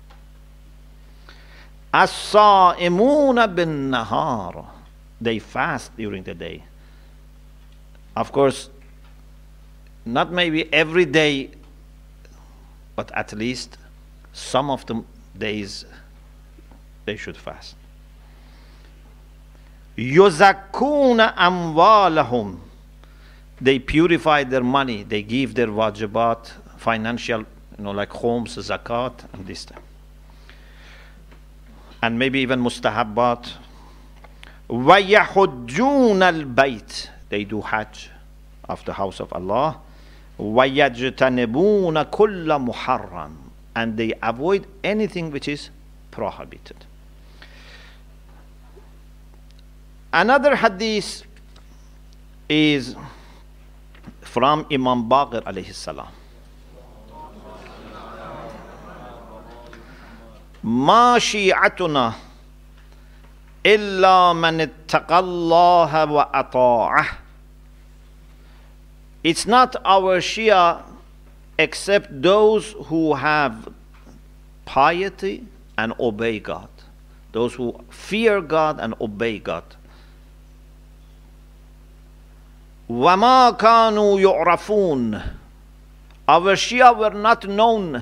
[SPEAKER 3] As-Sa'imuna bin-nahar. They fast during the day. Of course, not maybe every day, but at least some of the days they should fast. Yuzakkuna amwalahum. They purify their money. They give their wajibat, financial, like khums, zakat, and this time. And maybe even mustahabbat. وَيَحُجُّونَ الْبَيْتِ. They do hajj of the house of Allah. وَيَجْتَنِبُونَ كُلَّ مُحَرَّمٍ. And they avoid anything which is prohibited. Another hadith is from Imam Baqir alayhi salam. ما شيعتنا إلا من اتقى الله وأطاعه. It's not our Shia except those who have piety and obey God. Those who fear God and obey God. وَمَا كَانُوا يُعْرَفُونَ. Our Shia were not known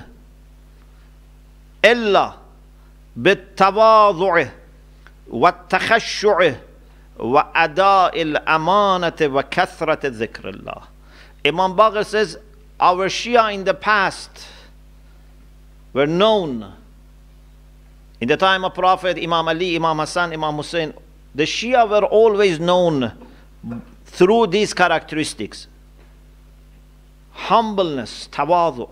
[SPEAKER 3] إلا بالتواضع والتخشع وأداء الأمانة وكثرة ذكر الله. Imam Baqir says our Shia in the past were known. In the time of Prophet, Imam Ali, Imam Hassan, Imam Hussein, the Shia were always known through these characteristics: humbleness, tawadu,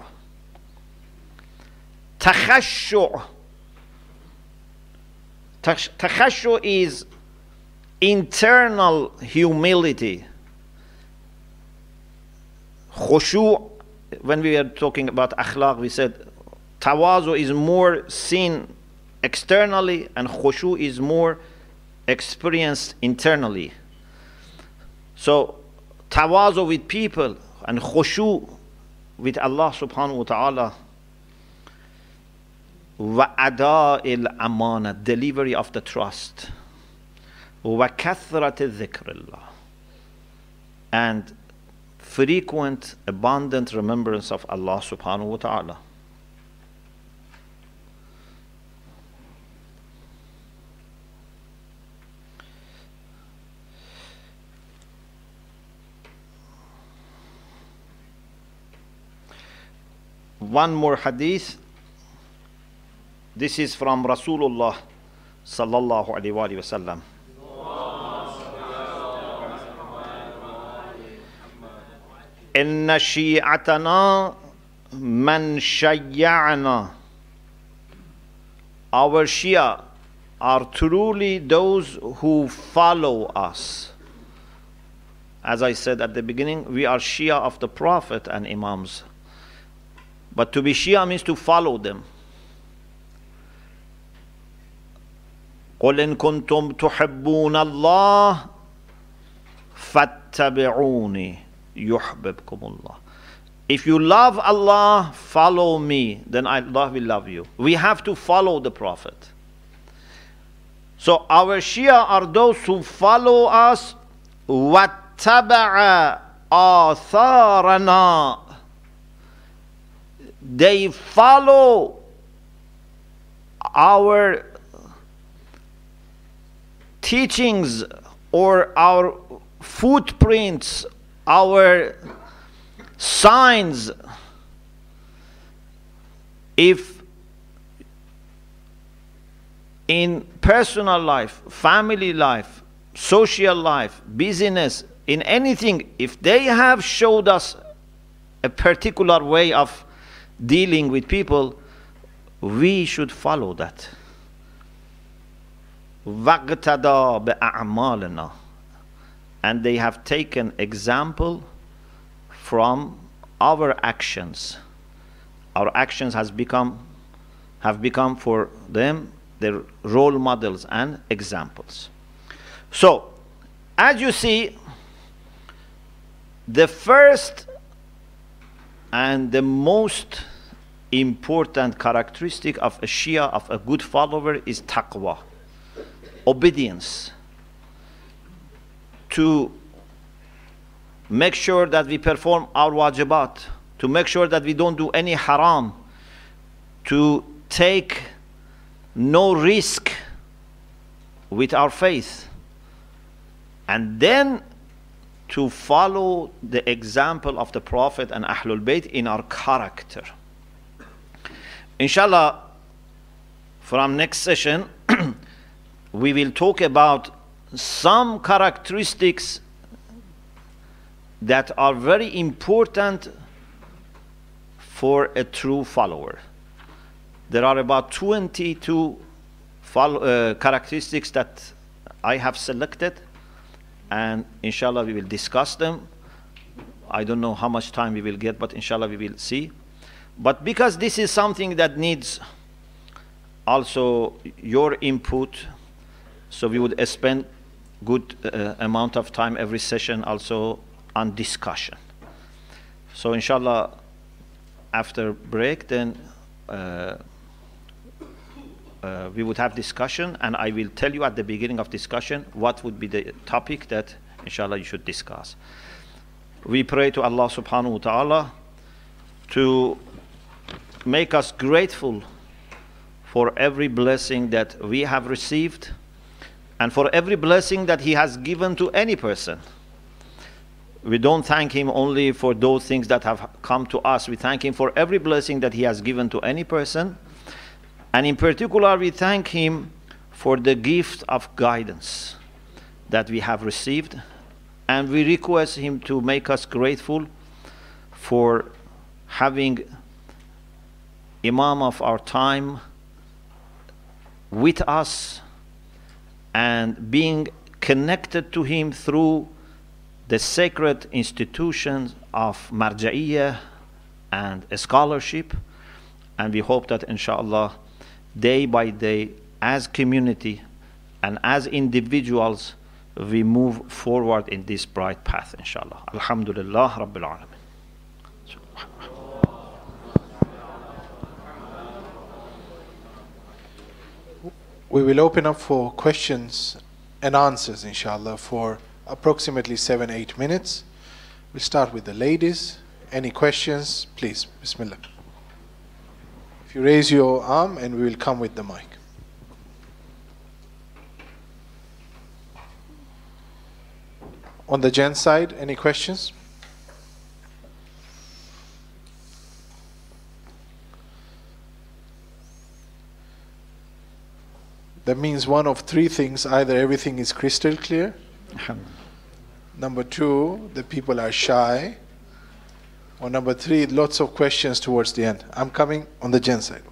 [SPEAKER 3] takhashu'. Takhashu' is internal humility. Khushu', when we were talking about akhlaq, we said tawazu is more seen externally and khushu' is more experienced internally. So tawazu with people and khushu' with Allah subhanahu wa ta'ala. وَأَدَاءِ الْأَمَانَةِ, delivery of the trust. وَكَثْرَةِ ذِكْرِ اللَّهِ, and frequent, abundant remembrance of Allah subhanahu wa ta'ala. One more hadith. This is from Rasulullah sallallahu alaihi wasallam. Inna shi'atana man shayya'na. Our Shia are truly those who follow us. As I said at the beginning, we are Shia of the Prophet and Imams. But to be Shia means to follow them. قُلْ إِن كُنْتُمْ تُحِبُّونَ اللَّهَ فَاتَّبِعُونِي يُحْبِبْكُمُ اللَّهُ. If you love Allah, follow me, then Allah will love you. We have to follow the Prophet. So our Shia are those who follow us. وَاتَّبَعَ آثَارَنَا. They follow our teachings or our footprints, our signs. If in personal life, family life, social life, business, in anything, if they have showed us a particular way of dealing with people, we should follow that. وَاقْتَدَى بِأَعْمَالِنَا. And they have taken example from our actions. Our actions have become for them their role models and examples. So, as you see, the first and the most important characteristic of a Shia, of a good follower, is taqwa, obedience, to make sure that we perform our wajibat, to make sure that we don't do any haram, to take no risk with our faith, and then to follow the example of the Prophet and Ahlul Bayt in our character. Inshallah, from next session, we will talk about some characteristics that are very important for a true follower. There are about 22 characteristics that I have selected, and inshallah we will discuss them. I don't know how much time we will get, but inshallah we will see. But because this is something that needs also your input, so we would spend good amount of time every session also on discussion. So inshallah, after break, then we would have discussion, and I will tell you at the beginning of discussion what would be the topic that inshallah you should discuss. We pray to Allah subhanahu wa ta'ala to make us grateful for every blessing that we have received, and for every blessing that He has given to any person. We don't thank Him only for those things that have come to us. We thank Him for every blessing that He has given to any person. And in particular, we thank Him for the gift of guidance that we have received. And we request Him to make us grateful for having Imam of our time with us and being connected to him through the sacred institutions of marja'iyah and scholarship. And we hope that inshallah, day by day, as community and as individuals, we move forward in this bright path, inshallah. Alhamdulillah Rabbil Alameen.
[SPEAKER 2] We will open up for questions and answers, inshallah, for approximately 7-8 minutes. We'll start with the ladies. Any questions, please? Bismillah. If you raise your arm, and we will come with the mic. On the gents side, any questions? That means one of three things: either everything is crystal clear, number two, the people are shy, or number three, lots of questions towards the end. I'm coming on the gent side.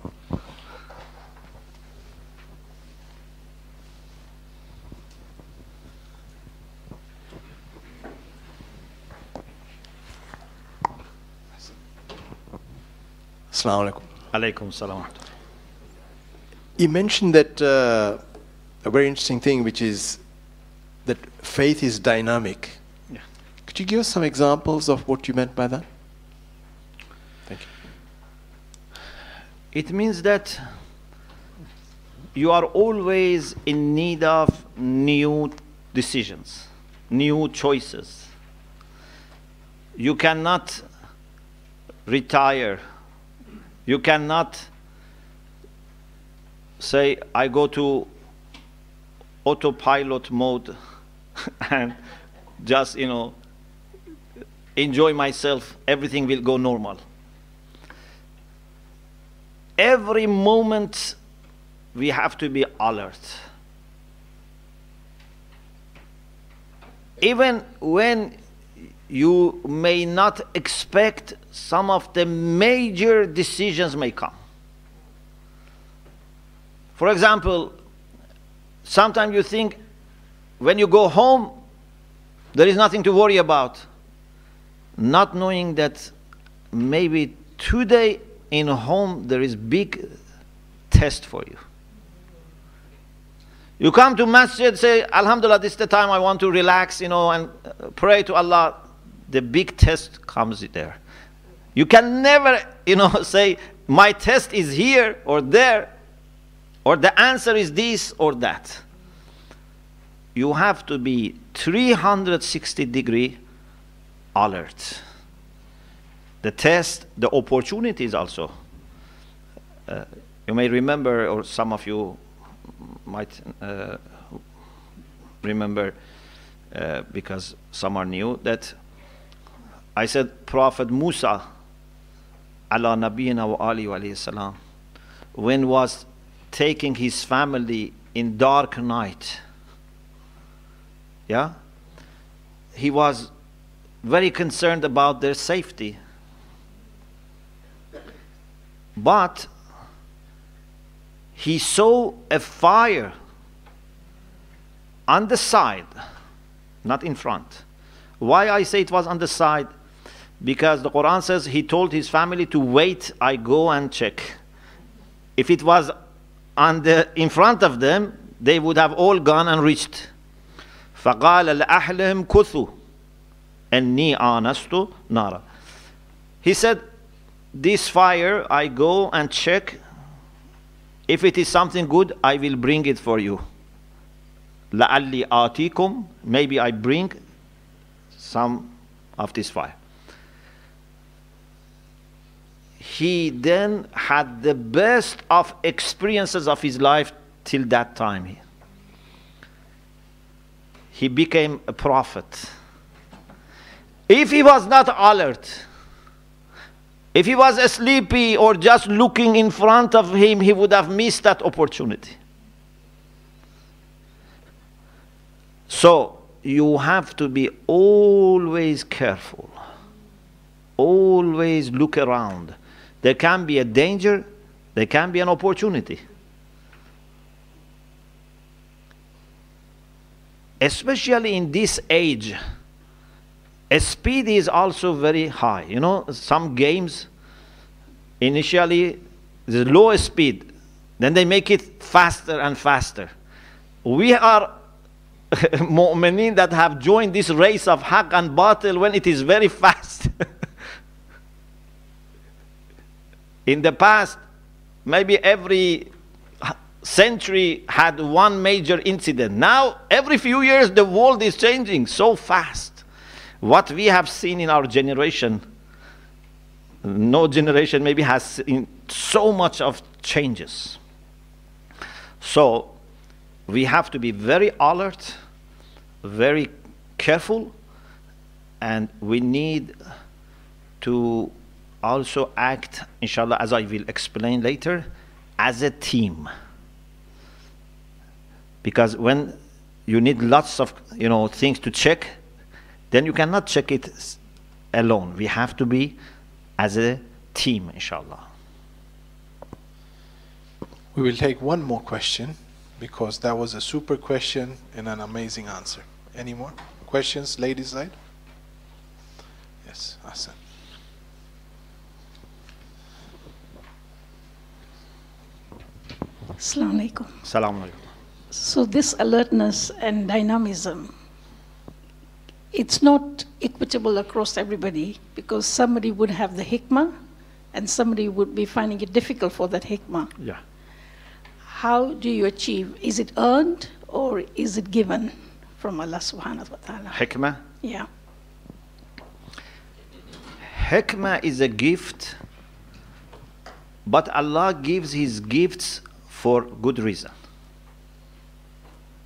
[SPEAKER 4] Assalamu alaikum.
[SPEAKER 3] Alaykum salam.
[SPEAKER 4] You mentioned that a very interesting thing, which is that faith is dynamic.
[SPEAKER 3] Yeah.
[SPEAKER 4] Could you give us some examples of what you meant by that? Thank you.
[SPEAKER 3] It means that you are always in need of new decisions, new choices. You cannot retire. You cannot say, I go to autopilot mode and just, enjoy myself, everything will go normal. Every moment we have to be alert. Even when you may not expect, some of the major decisions may come. For example, sometimes you think when you go home, there is nothing to worry about, not knowing that maybe today in home there is big test for you. You come to masjid, say, Alhamdulillah, this is the time I want to relax, and pray to Allah. The big test comes there. You can never, say, my test is here or there, or the answer is this or that. You have to be 360-degree alert. The test, the opportunities also. You may remember, or some of you might remember, because some are new, that I said Prophet Musa, ala nabiyina wa alihi wa alayhi salam, when was taking his family in dark night, he was very concerned about their safety. But he saw a fire on the side, not in front. Why I say it was on the side? Because the Quran says he told his family to wait, I go and check. If it was in front of them, they would have all gone and reached. فَقَالَ لَأَحْلِهِمْ كُثُوا أَنِّي آنَسْتُ نَارًا. He said, this fire, I go and check. If it is something good, I will bring it for you. لَعَلِّي آتِيكُمْ. Maybe I bring some of this fire. He then had the best of experiences of his life till that time. He became a prophet. If he was not alert, if he was sleepy or just looking in front of him, he would have missed that opportunity. So you have to be always careful. Always look around. There can be a danger, there can be an opportunity. Especially in this age, speed is also very high. Some games, initially, the low speed, then they make it faster and faster. We are mu'mineen that have joined this race of haqq and batil when it is very fast. In the past, maybe every century had one major incident. Now, every few years, the world is changing so fast. What we have seen in our generation, no generation maybe has seen so much of changes. So, we have to be very alert, very careful, and we need to also act, inshallah, as I will explain later, as a team. Because when you need lots of things to check, then you cannot check it alone. We have to be as a team, inshallah.
[SPEAKER 2] We will take one more question, because that was a super question and an amazing answer. Any more questions, ladies' side? Yes, Hassan.
[SPEAKER 5] Assalamu alaikum.
[SPEAKER 3] Assalamu alaikum.
[SPEAKER 5] So this alertness and dynamism, it's not equitable across everybody, because somebody would have the hikmah and somebody would be finding it difficult for that hikmah.
[SPEAKER 3] Yeah.
[SPEAKER 5] How do you achieve? Is it earned or is it given from Allah subhanahu wa ta'ala?
[SPEAKER 3] Hikmah?
[SPEAKER 5] Yeah.
[SPEAKER 3] Hikmah is a gift, but Allah gives His gifts for good reason.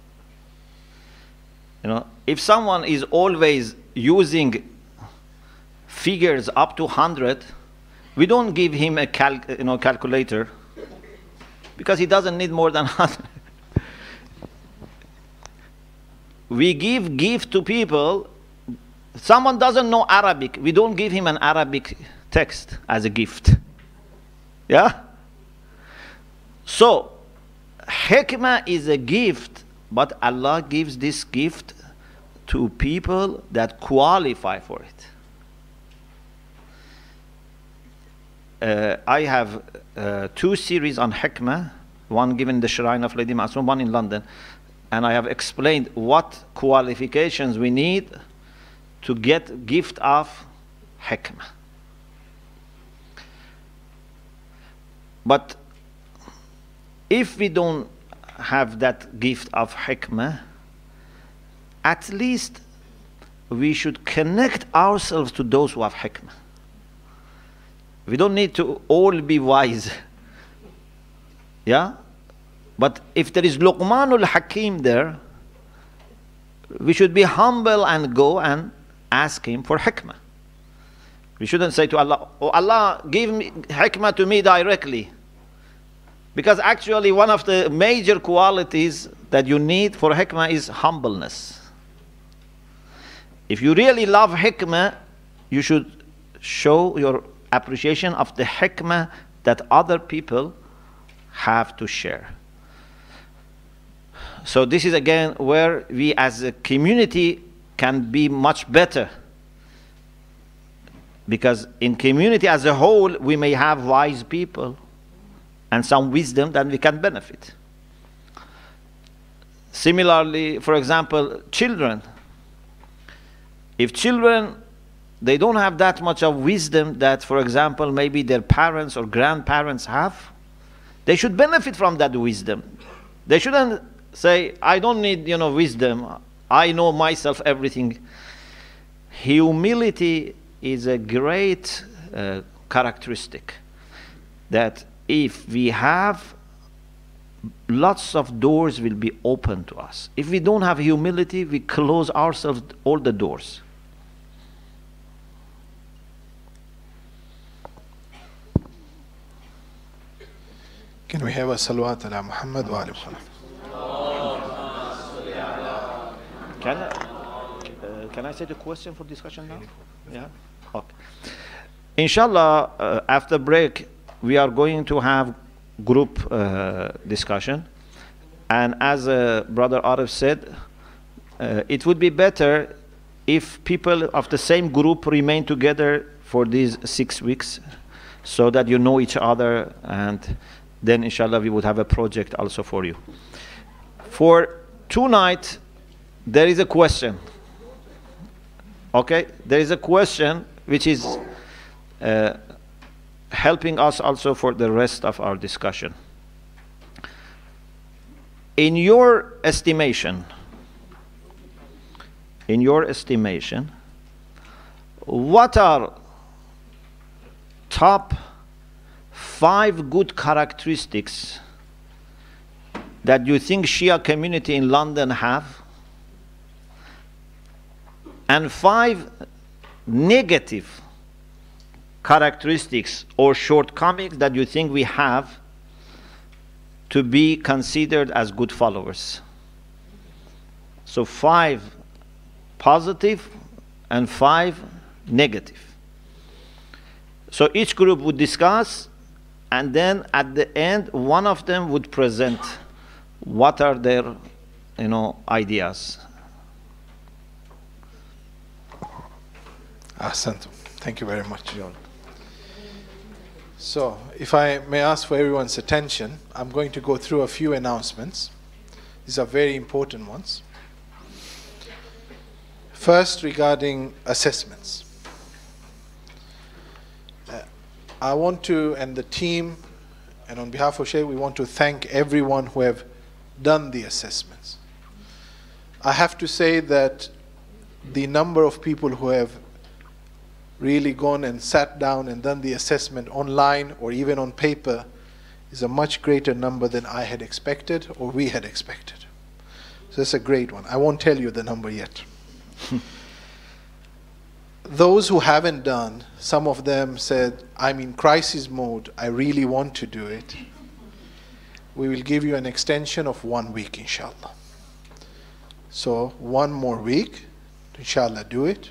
[SPEAKER 3] If someone is always using figures up to 100, we don't give him a calculator, because he doesn't need more than 100. We give gift to people. Someone doesn't know Arabic, we don't give him an Arabic text as a gift. Yeah? So, hikmah is a gift, but Allah gives this gift to people that qualify for it. I have 2 series on hikmah, one given in the Shrine of Lady Masum, one in London, and I have explained what qualifications we need to get gift of hikmah. But if we don't have that gift of hikmah, at least we should connect ourselves to those who have hikmah. We don't need to all be wise. Yeah? But if there is Luqmanul Hakim there, we should be humble and go and ask him for hikmah. We shouldn't say to Allah, oh Allah, give me hikmah to me directly. Because actually one of the major qualities that you need for hikmah is humbleness. If you really love hikmah, you should show your appreciation of the hikmah that other people have to share. So this is again where we as a community can be much better. Because in community as a whole, we may have wise people and some wisdom that we can benefit. Similarly, for example, children. If children, they don't have that much of wisdom that, for example, maybe their parents or grandparents have, they should benefit from that wisdom. They shouldn't say, I don't need, wisdom. I know myself everything. Humility is a great characteristic that if we have, lots of doors will be open to us. If we don't have humility, we close ourselves all the doors.
[SPEAKER 2] Can we have a salawat ala Muhammad wa ala Muhammad?
[SPEAKER 3] Can I say the question for discussion now? Yeah? Okay. Inshallah, after break, we are going to have group discussion. And as Brother Arif said, it would be better if people of the same group remain together for these 6 weeks so that you know each other, and then inshallah we would have a project also for you. For tonight, there is a question. Okay? There is a question which is helping us also for the rest of our discussion. In your estimation, what are top 5 good characteristics that you think Shia community in London have, and 5 negative characteristics or shortcomings that you think we have to be considered as good followers? So 5 positive and 5 negative. So each group would discuss, and then at the end, one of them would present what are their, ideas.
[SPEAKER 2] Ahsantum. Thank you very much. So, if I may ask for everyone's attention, I'm going to go through a few announcements. These are very important ones. First, regarding assessments. I want to, and the team, and on behalf of Shaykh, we want to thank everyone who have done the assessments. I have to say that the number of people who have really gone and sat down and done the assessment online or even on paper is a much greater number than I had expected or we had expected. So it's a great one. I won't tell you the number yet. those who haven't done, some of them said, I'm in crisis mode, I really want to do it. We will give you an extension of 1 week, inshallah. So 1 more week, inshallah, do it.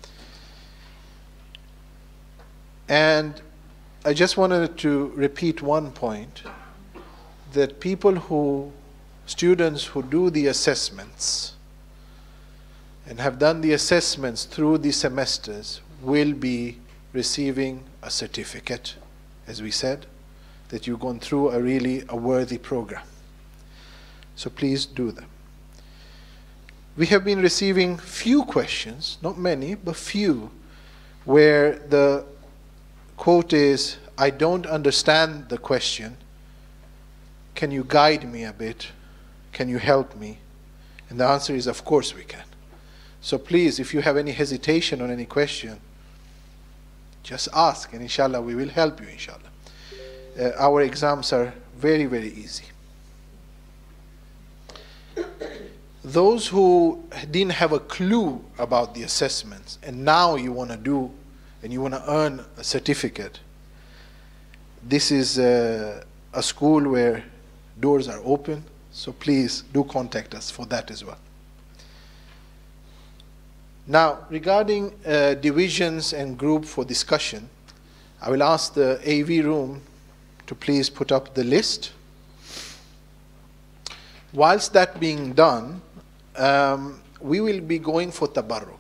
[SPEAKER 2] And I just wanted to repeat one point, that students who do the assessments and have done the assessments through the semesters will be receiving a certificate, as we said, that you've gone through a worthy program. So please do them. We have been receiving few questions, not many, but few, where the quote is, I don't understand the question. Can you guide me a bit? Can you help me? And the answer is, of course we can. So please, if you have any hesitation on any question, just ask, and inshallah we will help you, inshallah. Our exams are very, very easy. Those who didn't have a clue about the assessments, and now you want to do, and you want to earn a certificate, this is a school where doors are open, so please do contact us for that as well. Now, regarding divisions and group for discussion, I will ask the AV room to please put up the list. Whilst that being done, we will be going for tabarruk.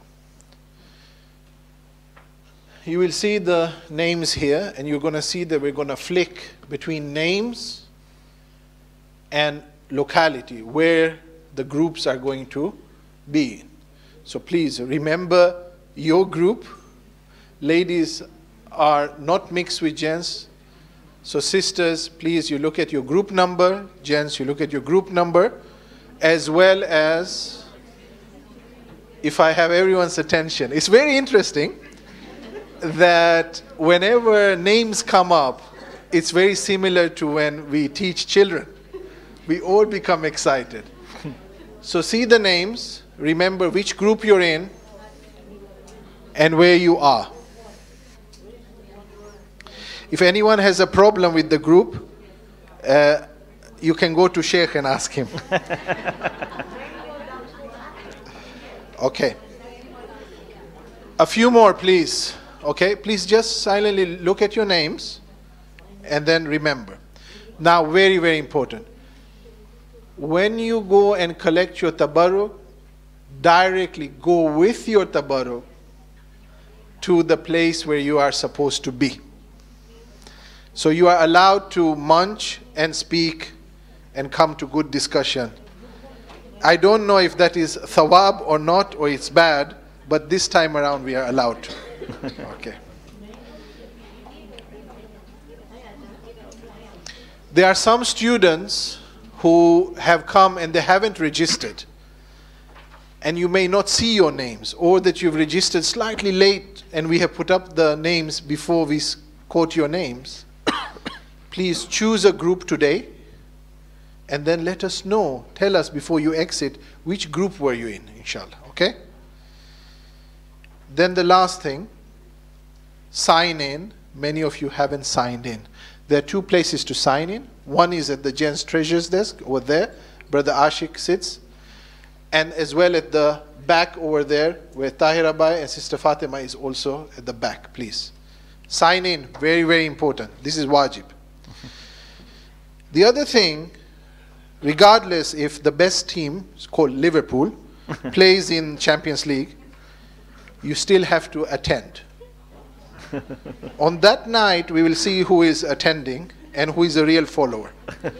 [SPEAKER 2] You will see the names here, and you're going to see that we're going to flick between names and locality, where the groups are going to be. So please remember your group. Ladies are not mixed with gents. So sisters, please, you look at your group number. Gents, you look at your group number. As well as, if I have everyone's attention. It's very interesting that whenever names come up, it's very similar to when we teach children. We all become excited. So see the names, remember which group you're in, and where you are. If anyone has a problem with the group, you can go to Sheikh and ask him. Okay. A few more, please. Okay, please just silently look at your names and then remember. Now, very, very important. When you go and collect your tabarruk, directly go with your tabarruk to the place where you are supposed to be. So you are allowed to munch and speak and come to good discussion. I don't know if that is thawab or not, or it's bad, but this time around we are allowed to. Okay. There are some students who have come and they haven't registered, and you may not see your names, or that you've registered slightly late and we have put up the names before we quote your names. Please choose a group today and then let us know, tell us before you exit, which group were you in, inshallah, okay? Then the last thing, sign in. Many of you haven't signed in. There are two places to sign in. One is at the Gents Treasures desk over there, Brother Ashik sits, and as well at the back over there where Tahira Bai and Sister Fatima is also at the back, please. Sign in, very, very important. This is wajib. The other thing, regardless if the best team, it's called Liverpool, plays in Champions League, you still have to attend. On that night, we will see who is attending and who is a real follower.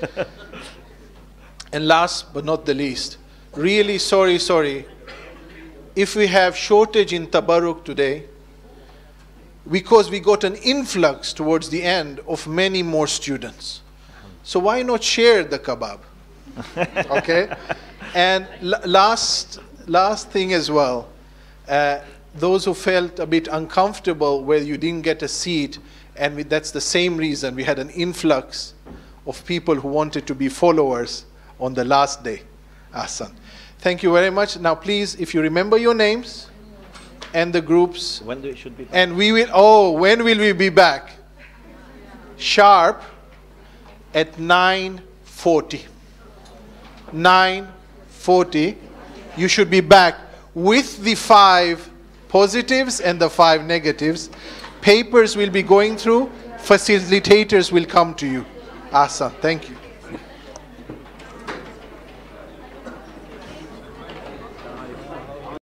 [SPEAKER 2] And last but not the least, really sorry, if we have shortage in tabarruk today, because we got an influx towards the end of many more students. So why not share the kebab? Okay? And last thing as well, those who felt a bit uncomfortable where you didn't get a seat, and that's the same reason we had an influx of people who wanted to be followers on the last day. Ahsan. Thank you very much. Now please, if you remember your names, and the groups.
[SPEAKER 3] When do it should be back?
[SPEAKER 2] And we will, when will we be back? Sharp at 9:40. 9:40, you should be back with the 5 positives and the 5 negatives. Papers will be going through, facilitators will come to you. Asa, thank you.